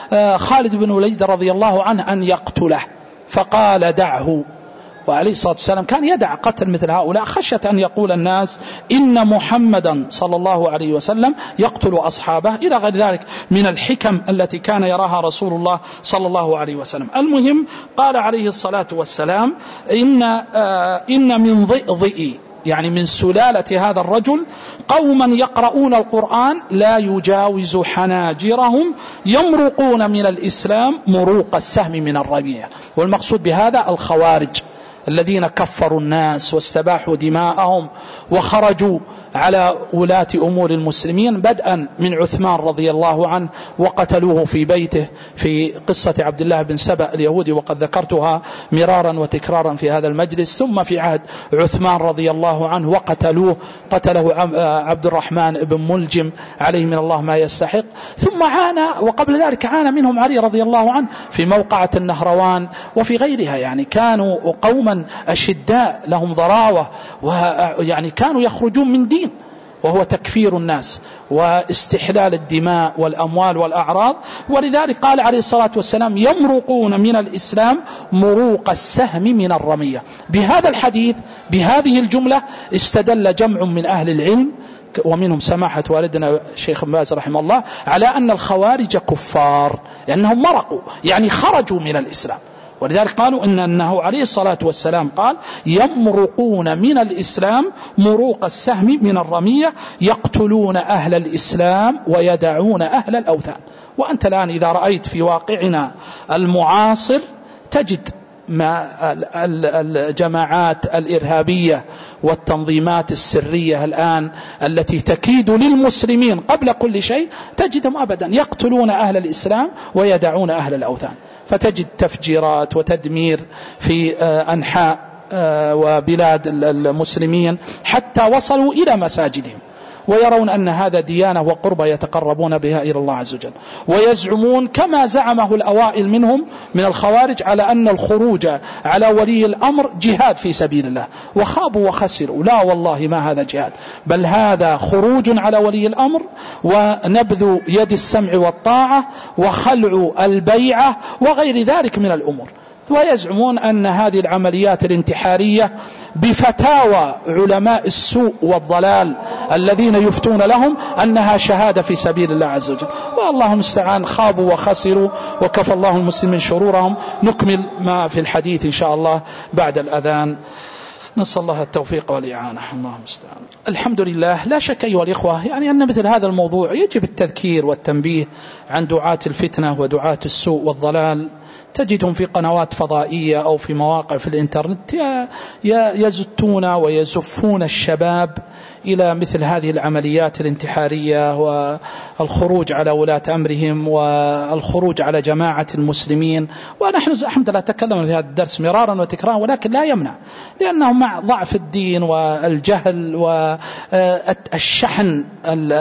خالد بن وليد رضي الله عنه أن يقتله فقال: دعه. وعليه الصلاة والسلام كان يدع قتل مثل هؤلاء خشية أن يقول الناس إن محمدا صلى الله عليه وسلم يقتل أصحابه، إلى غير ذلك من الحكم التي كان يراها رسول الله صلى الله عليه وسلم. المهم قال عليه الصلاة والسلام: إن, آه إن من ضئضئ، يعني من سلالة هذا الرجل، قوما يقرؤون القرآن لا يجاوز حناجرهم يمرقون من الإسلام مروق السهم من الرمية. والمقصود بهذا الخوارج الذين كفروا الناس واستباحوا دماءهم وخرجوا على ولاة أمور المسلمين، بدءا من عثمان رضي الله عنه وقتلوه في بيته في قصة عبد الله بن سبأ اليهودي، وقد ذكرتها مرارا وتكرارا في هذا المجلس. ثم في عهد عثمان رضي الله عنه وقتلوه، قتله عبد الرحمن بن ملجم عليه من الله ما يستحق. ثم عانى، وقبل ذلك عانى منهم علي رضي الله عنه في موقعة النهروان وفي غيرها. يعني كانوا قوما أشداء لهم ضراوة، ويعني كانوا يخرجون من دين وهو تكفير الناس واستحلال الدماء والأموال والأعراض. ولذلك قال عليه الصلاة والسلام: يمرقون من الإسلام مروق السهم من الرمية. بهذا الحديث بهذه الجملة استدل جمع من أهل العلم ومنهم سماحة والدنا الشيخ ابن باز رحمه الله على أن الخوارج كفار لأنهم مرقوا، يعني خرجوا من الإسلام. ولذلك قالوا إن أنه عليه الصلاة والسلام قال: يمرقون من الإسلام مروق السهم من الرمية، يقتلون أهل الإسلام ويدعون أهل الأوثان. وأنت الآن إذا رأيت في واقعنا المعاصر تجد ما الجماعات الإرهابية والتنظيمات السرية الآن التي تكيد للمسلمين قبل كل شيء، تجدهم أبدا يقتلون أهل الإسلام ويدعون أهل الأوثان. فتجد تفجيرات وتدمير في أنحاء وبلاد المسلمين حتى وصلوا إلى مساجدهم، ويرون أن هذا ديانة وقربة يتقربون بها إلى الله عز وجل، ويزعمون كما زعمه الأوائل منهم من الخوارج على أن الخروج على ولي الأمر جهاد في سبيل الله، وخابوا وخسروا. لا والله ما هذا جهاد، بل هذا خروج على ولي الأمر ونبذ يد السمع والطاعة وخلع البيعة وغير ذلك من الأمور. ويزعمون أن هذه العمليات الانتحارية بفتاوى علماء السوء والضلال الذين يفتون لهم أنها شهادة في سبيل الله عز وجل. والله المستعان، خابوا وخسروا وكفى الله المسلمين شرورهم. نكمل ما في الحديث إن شاء الله بعد الأذان. نسأل الله التوفيق والإعانة. الله المستعان. الحمد لله. لا شك أيها الإخوة يعني أن مثل هذا الموضوع يجب التذكير والتنبيه عن دعاة الفتنة ودعاة السوء والضلال. تجدهم في قنوات فضائية أو في مواقع في الإنترنت يزتون ويزفون الشباب إلى مثل هذه العمليات الانتحارية والخروج على ولاة أمرهم والخروج على جماعة المسلمين. ونحن الحمد لله تكلمنا في هذا الدرس مرارا وتكرارا، ولكن لا يمنع، لأنه مع ضعف الدين والجهل والشحن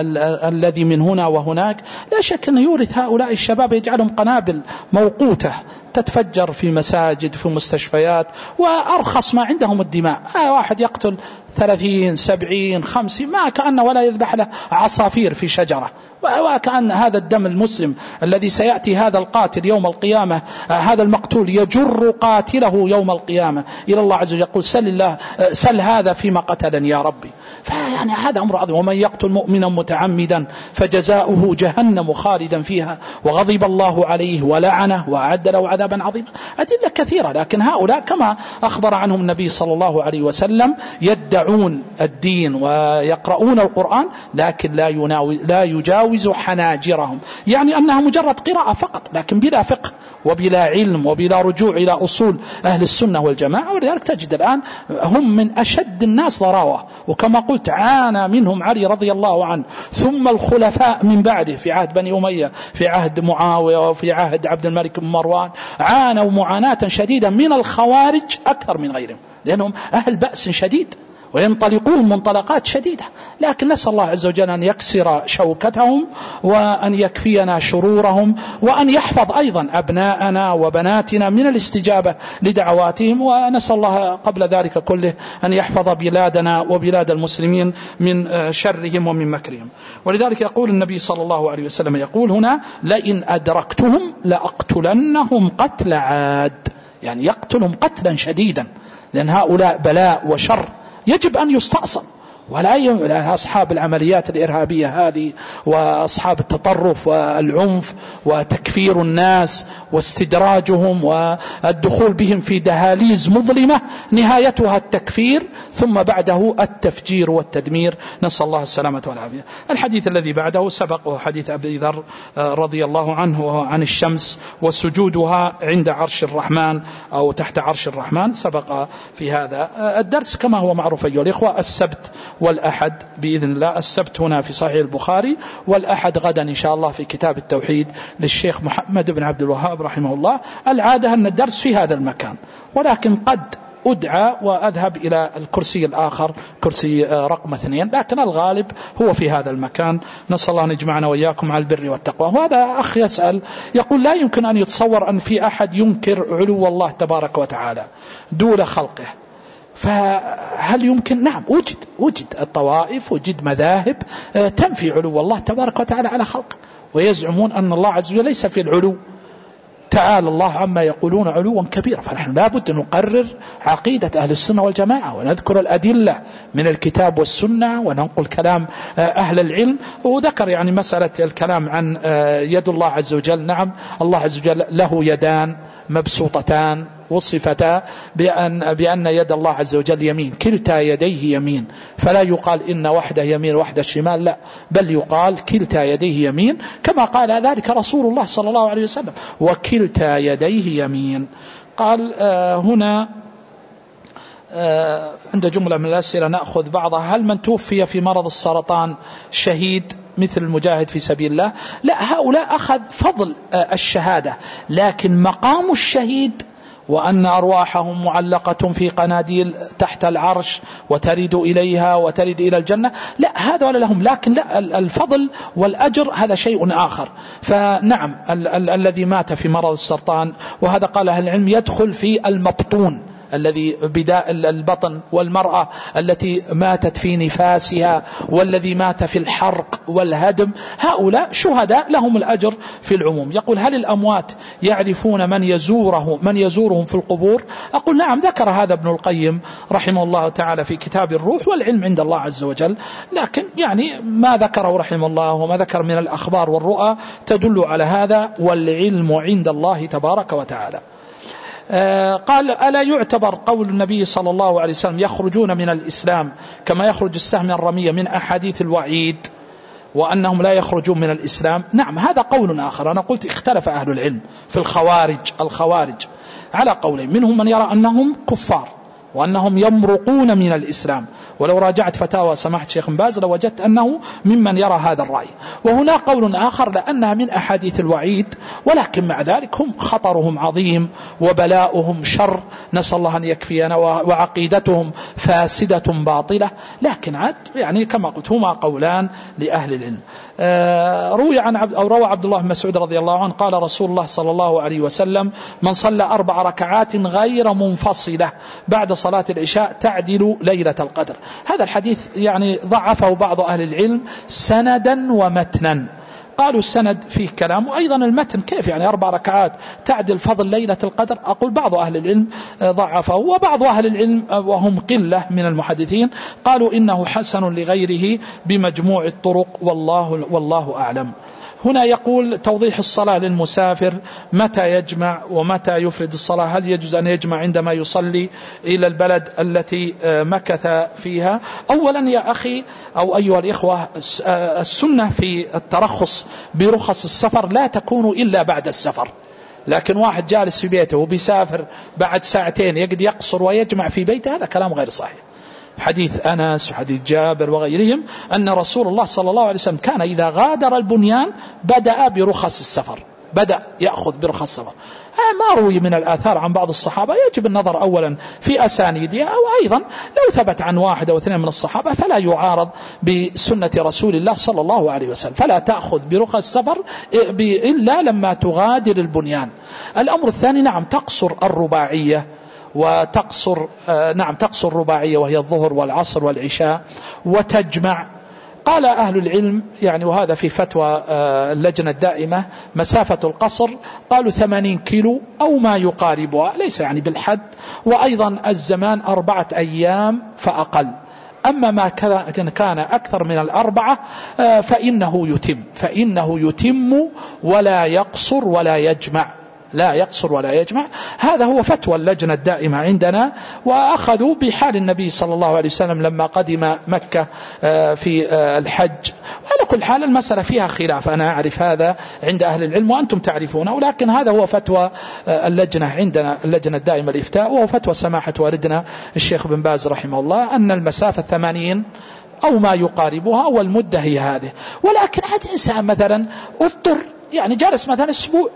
الذي من هنا وهناك لا شك أنه يورث هؤلاء الشباب، يجعلهم قنابل موقوتة تتفجر في مساجد في مستشفيات، وأرخص ما عندهم الدماء. آه واحد يقتل ثلاثين سبعين خمسين ما كأنه ولا يذبح له عصافير في شجرة، وكأن هذا الدم المسلم الذي سيأتي هذا القاتل يوم القيامة، آه هذا المقتول يجر قاتله يوم القيامة إلى الله عز وجل، يقول سل الله آه سل هذا فيما قتلني يا ربي. فيعني هذا أمر عظيم. ومن يقتل مؤمنا متعمدا فجزاؤه جهنم خالدا فيها وغضب الله عليه ولعنه وأعد له عذابا عظيما. أدلة كثيرة، لكن هؤلاء كما أخبر عنهم النبي صلى الله عليه وسلم يدعون الدين ويقرؤون القرآن لكن لا يناوي لا يجاوز حناجرهم، يعني أنها مجرد قراءة فقط لكن بلا فقه وبلا علم وبلا رجوع إلى أصول أهل السنة والجماعة. ولذلك تجد الآن هم من أشد الناس ضراوة، وكما قلت عانى منهم علي رضي الله عنه، ثم الخلفاء من بعده في عهد بني أمية، في عهد معاوية، وفي عهد عبد الملك بن مروان، عانوا معاناة شديدة من الخوارج أكثر من غيرهم، لأنهم أهل بأس شديد وينطلقون منطلقات شديدة. لكن نسأل الله عز وجل أن يكسر شوكتهم وأن يكفينا شرورهم، وأن يحفظ أيضا أبناءنا وبناتنا من الاستجابة لدعواتهم. ونسأل الله قبل ذلك كله أن يحفظ بلادنا وبلاد المسلمين من شرهم ومن مكرهم. ولذلك يقول النبي صلى الله عليه وسلم يقول هنا لئن أدركتهم لأقتلنهم قتل عاد، يعني يقتلهم قتلا شديدا، لأن هؤلاء بلاء وشر يجب أن يستأصل. ولا يم... أصحاب العمليات الإرهابية هذه وأصحاب التطرف والعنف وتكفير الناس واستدراجهم والدخول بهم في دهاليز مظلمة نهايتها التكفير ثم بعده التفجير والتدمير، نسأل الله السلامة والعافية. الحديث الذي بعده سبقه حديث أبي ذر رضي الله عنه عن الشمس وسجودها عند عرش الرحمن أو تحت عرش الرحمن، سبق في هذا الدرس. كما هو معروف أيها الإخوة السبت والأحد بإذن الله، السبت هنا في صحيح البخاري، والأحد غدا إن شاء الله في كتاب التوحيد للشيخ محمد بن عبد الوهاب رحمه الله. العادة أن الدرس في هذا المكان، ولكن قد أدعى وأذهب إلى الكرسي الآخر كرسي رقم اثنين، لكن الغالب هو في هذا المكان. نسأل الله أن يجمعنا وإياكم على البر والتقوى. وهذا أخ يسأل يقول لا يمكن أن يتصور أن في أحد ينكر علو الله تبارك وتعالى دون خلقه، فهل يمكن؟ نعم، وجد وجد الطوائف وجد مذاهب تنفي علو الله تبارك وتعالى على خلقه، ويزعمون أن الله عز وجل ليس في العلو، تعالى الله عما يقولون علوا كبيرا. فنحن لابد أن نقرر عقيدة أهل السنة والجماعة ونذكر الأدلة من الكتاب والسنة وننقل كلام أهل العلم. وذكر يعني مسألة الكلام عن يد الله عز وجل. نعم، الله عز وجل له يدان مبسوطتان وصفتا بأن, بأن يد الله عز وجل يمين، كلتا يديه يمين، فلا يقال إن وحده يمين وحده شمال، لا، بل يقال كلتا يديه يمين، كما قال ذلك رسول الله صلى الله عليه وسلم وكلتا يديه يمين. قال آه هنا آه عند جملة من الأسئلة نأخذ بعضها. هل من توفي في مرض السرطان شهيد مثل المجاهد في سبيل الله؟ لا، هؤلاء أخذ فضل آه الشهادة، لكن مقام الشهيد وأن أرواحهم معلقة في قناديل تحت العرش وترد إليها وترد إلى الجنة، لا، هذا ولا لهم، لكن لا، الفضل والأجر هذا شيء آخر. فنعم ال- ال- الذي مات في مرض السرطان، وهذا قال أهل العلم يدخل في المبطون الذي بداء البطن، والمرأة التي ماتت في نفاسها، والذي مات في الحرق والهدم، هؤلاء شهداء لهم الأجر في العموم. يقول هل الأموات يعرفون من يزوره من يزورهم في القبور؟ أقول نعم، ذكر هذا ابن القيم رحمه الله تعالى في كتاب الروح، والعلم عند الله عز وجل، لكن يعني ما ذكره رحمه الله وما ذكر من الأخبار والرؤى تدل على هذا، والعلم عند الله تبارك وتعالى. آه قال ألا يعتبر قول النبي صلى الله عليه وسلم يخرجون من الإسلام كما يخرج السهم من الرمية من أحاديث الوعيد وأنهم لا يخرجون من الإسلام؟ نعم، هذا قول آخر. أنا قلت اختلف أهل العلم في الخوارج الخوارج على قولين، منهم من يرى أنهم كفار وأنهم يمرقون من الإسلام، ولو راجعت فتاوى سماحة الشيخ بن باز لوجدت أنه ممن يرى هذا الرأي. وهنا قول آخر لأنها من أحاديث الوعيد، ولكن مع ذلك هم خطرهم عظيم وبلاؤهم شر، نسأل الله أن يكفينا، وعقيدتهم فاسدة باطلة، لكن عاد يعني كما قلت هما قولان لأهل العلم. آه روي عن عبد أو روى عبد الله بن مسعود رضي الله عنه قال رسول الله صلى الله عليه وسلم من صلى أربع ركعات غير منفصلة بعد صلاة العشاء تعدل ليلة القدر. هذا الحديث يعني ضعفه بعض أهل العلم سندا ومتنا، قالوا السند فيه كلام، وأيضا المتن كيف يعني أربع ركعات تعدل فضل ليلة القدر؟ أقول بعض أهل العلم ضعفه، وبعض أهل العلم وهم قلة من المحدثين قالوا إنه حسن لغيره بمجموع الطرق، والله, والله أعلم. هنا يقول توضيح الصلاة للمسافر، متى يجمع ومتى يفرد الصلاة؟ هل يجوز أن يجمع عندما يصلي إلى البلد التي مكث فيها؟ أولا يا أخي أو أيها الإخوة، السنة في الترخص برخص السفر لا تكون إلا بعد السفر، لكن واحد جالس في بيته وبيسافر بعد ساعتين يقدر يقصر ويجمع في بيته، هذا كلام غير صحيح. حديث أنس وحديث جابر وغيرهم أن رسول الله صلى الله عليه وسلم كان إذا غادر البنيان بدأ برخص السفر، بدأ يأخذ برخص السفر. ما روي من الآثار عن بعض الصحابة يجب النظر أولا في أسانيدها، وأيضا لو ثبت عن واحد أو اثنين من الصحابة فلا يعارض بسنة رسول الله صلى الله عليه وسلم، فلا تأخذ برخص السفر إلا لما تغادر البنيان. الأمر الثاني، نعم تقصر الرباعية وتقصر آه نعم تقصر الرباعية وهي الظهر والعصر والعشاء وتجمع. قال أهل العلم يعني، وهذا في فتوى آه اللجنة الدائمة، مسافة القصر قالوا ثمانين كيلو أو ما يقاربها، ليس يعني بالحد، وأيضا الزمان أربعة أيام فأقل. أما ما كان أكثر من الأربعة آه فإنه يتم فإنه يتم ولا يقصر ولا يجمع، لا يقصر ولا يجمع. هذا هو فتوى اللجنة الدائمة عندنا، وأخذوا بحال النبي صلى الله عليه وسلم لما قدم مكة في الحج. وعلى كل حال المسألة فيها خلاف، أنا أعرف هذا عند أهل العلم وأنتم تعرفونه، ولكن هذا هو فتوى اللجنة عندنا، اللجنة الدائمة الإفتاء، وهو فتوى سماحة والدنا الشيخ بن باز رحمه الله أن المسافة ثمانين أو ما يقاربها، والمدة هي هذه. ولكن عاد إنسان مثلا اضطر يعني جالس مثلا أسبوع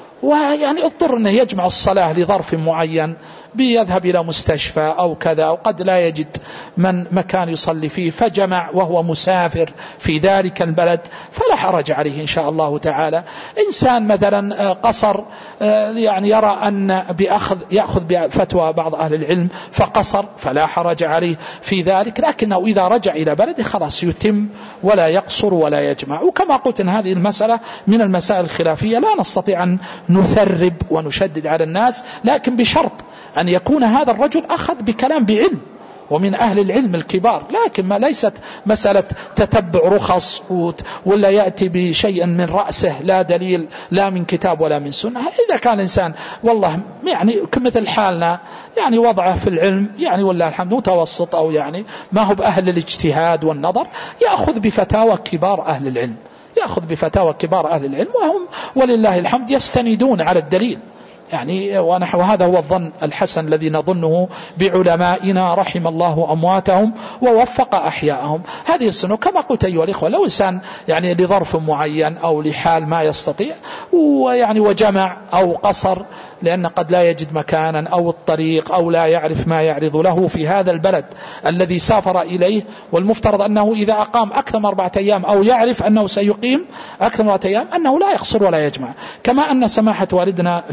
ويعني اضطر أنه يجمع الصلاة لظرف معين، بيذهب إلى مستشفى أو كذا، وقد لا يجد من مكان يصلي فيه فجمع وهو مسافر في ذلك البلد، فلا حرج عليه إن شاء الله تعالى. إنسان مثلا قصر يعني يرى أن بأخذ يأخذ بفتوى بعض أهل العلم فقصر، فلا حرج عليه في ذلك، لكنه إذا رجع إلى بلده خلاص يتم ولا يقصر ولا يجمع. وكما قلت إن هذه المسألة من المسائل الخلافية، لا نستطيع أن نثرب ونشدد على الناس، لكن بشرط أن يكون هذا الرجل أخذ بكلام بعلم ومن أهل العلم الكبار، لكن ما ليست مسألة تتبع رخص ولا يأتي بشيء من رأسه لا دليل لا من كتاب ولا من سنة. إذا كان الإنسان والله يعني كمثل حالنا يعني وضعه في العلم يعني والله الحمد متوسط، أو يعني ما هو بأهل الاجتهاد والنظر، يأخذ بفتاوى كبار أهل العلم يأخذ بفتاوى كبار أهل العلم، وهم ولله الحمد يستندون على الدليل يعني. ونحو هذا هو الظن الحسن الذي نظنه بعلمائنا رحم الله أمواتهم ووفق أحياءهم. هذه السنة كما قلت أيها الإخوة، لو إنسان يعني لظرف معين أو لحال ما يستطيع ويعني وجمع أو قصر لأن قد لا يجد مكانا أو الطريق أو لا يعرف ما يعرض له في هذا البلد الذي سافر إليه، والمفترض أنه إذا أقام أكثر من أربعة أيام أو يعرف أنه سيقيم أكثر من أربعة أيام أنه لا يقصر ولا يجمع. كما أن سماحة والدنا الشيخ باز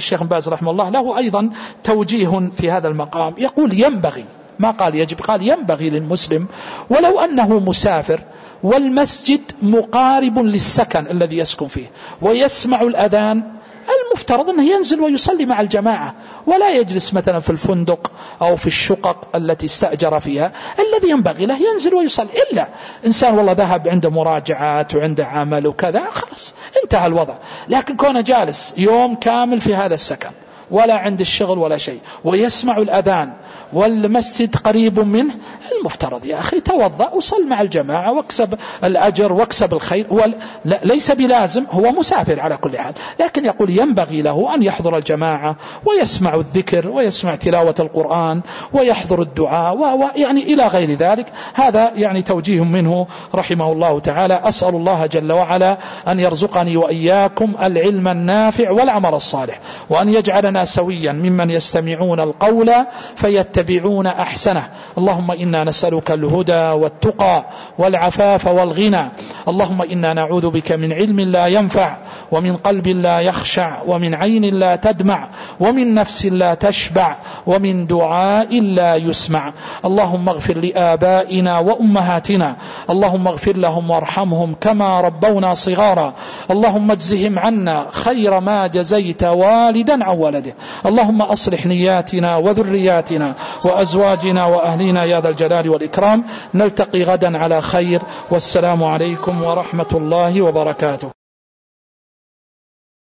رحمه الله له أيضا توجيه في هذا المقام، يقول ينبغي، ما قال يجب، قال ينبغي للمسلم ولو أنه مسافر والمسجد مقارب للسكن الذي يسكن فيه ويسمع الأذان، المفترض أنه ينزل ويصلي مع الجماعة ولا يجلس مثلا في الفندق أو في الشقق التي استأجر فيها. الذي ينبغي له ينزل ويصلي. إلا إنسان والله ذهب عنده مراجعات وعنده عمل وكذا، خلاص انتهى الوضع. لكن كونه جالس يوم كامل في هذا السكن ولا عند الشغل ولا شيء ويسمع الأذان والمسجد قريب منه، المفترض يا أخي توضأ وصل مع الجماعة واكسب الأجر واكسب الخير. هو ليس بلازم، هو مسافر على كل حال، لكن يقول ينبغي له أن يحضر الجماعة ويسمع الذكر ويسمع تلاوة القرآن ويحضر الدعاء ويعني إلى غير ذلك. هذا يعني توجيه منه رحمه الله تعالى. أسأل الله جل وعلا أن يرزقني وإياكم العلم النافع والعمل الصالح، وأن يجعلنا سويا ممن يستمعون القول فيتبعون أحسنه. اللهم إنا نسألك الهدى والتقى والعفاف والغنى. اللهم إنا نعوذ بك من علم لا ينفع، ومن قلب لا يخشع، ومن عين لا تدمع، ومن نفس لا تشبع، ومن دعاء لا يسمع. اللهم اغفر لآبائنا وأمهاتنا، اللهم اغفر لهم وارحمهم كما ربونا صغارا. اللهم اجزهم عنا خير ما جزيت والدا عن ولده. اللهم أصلح نياتنا وذرياتنا وأزواجنا وأهلنا يا ذا الجلال والإكرام. نلتقي غدا على خير، والسلام عليكم ورحمة الله وبركاته.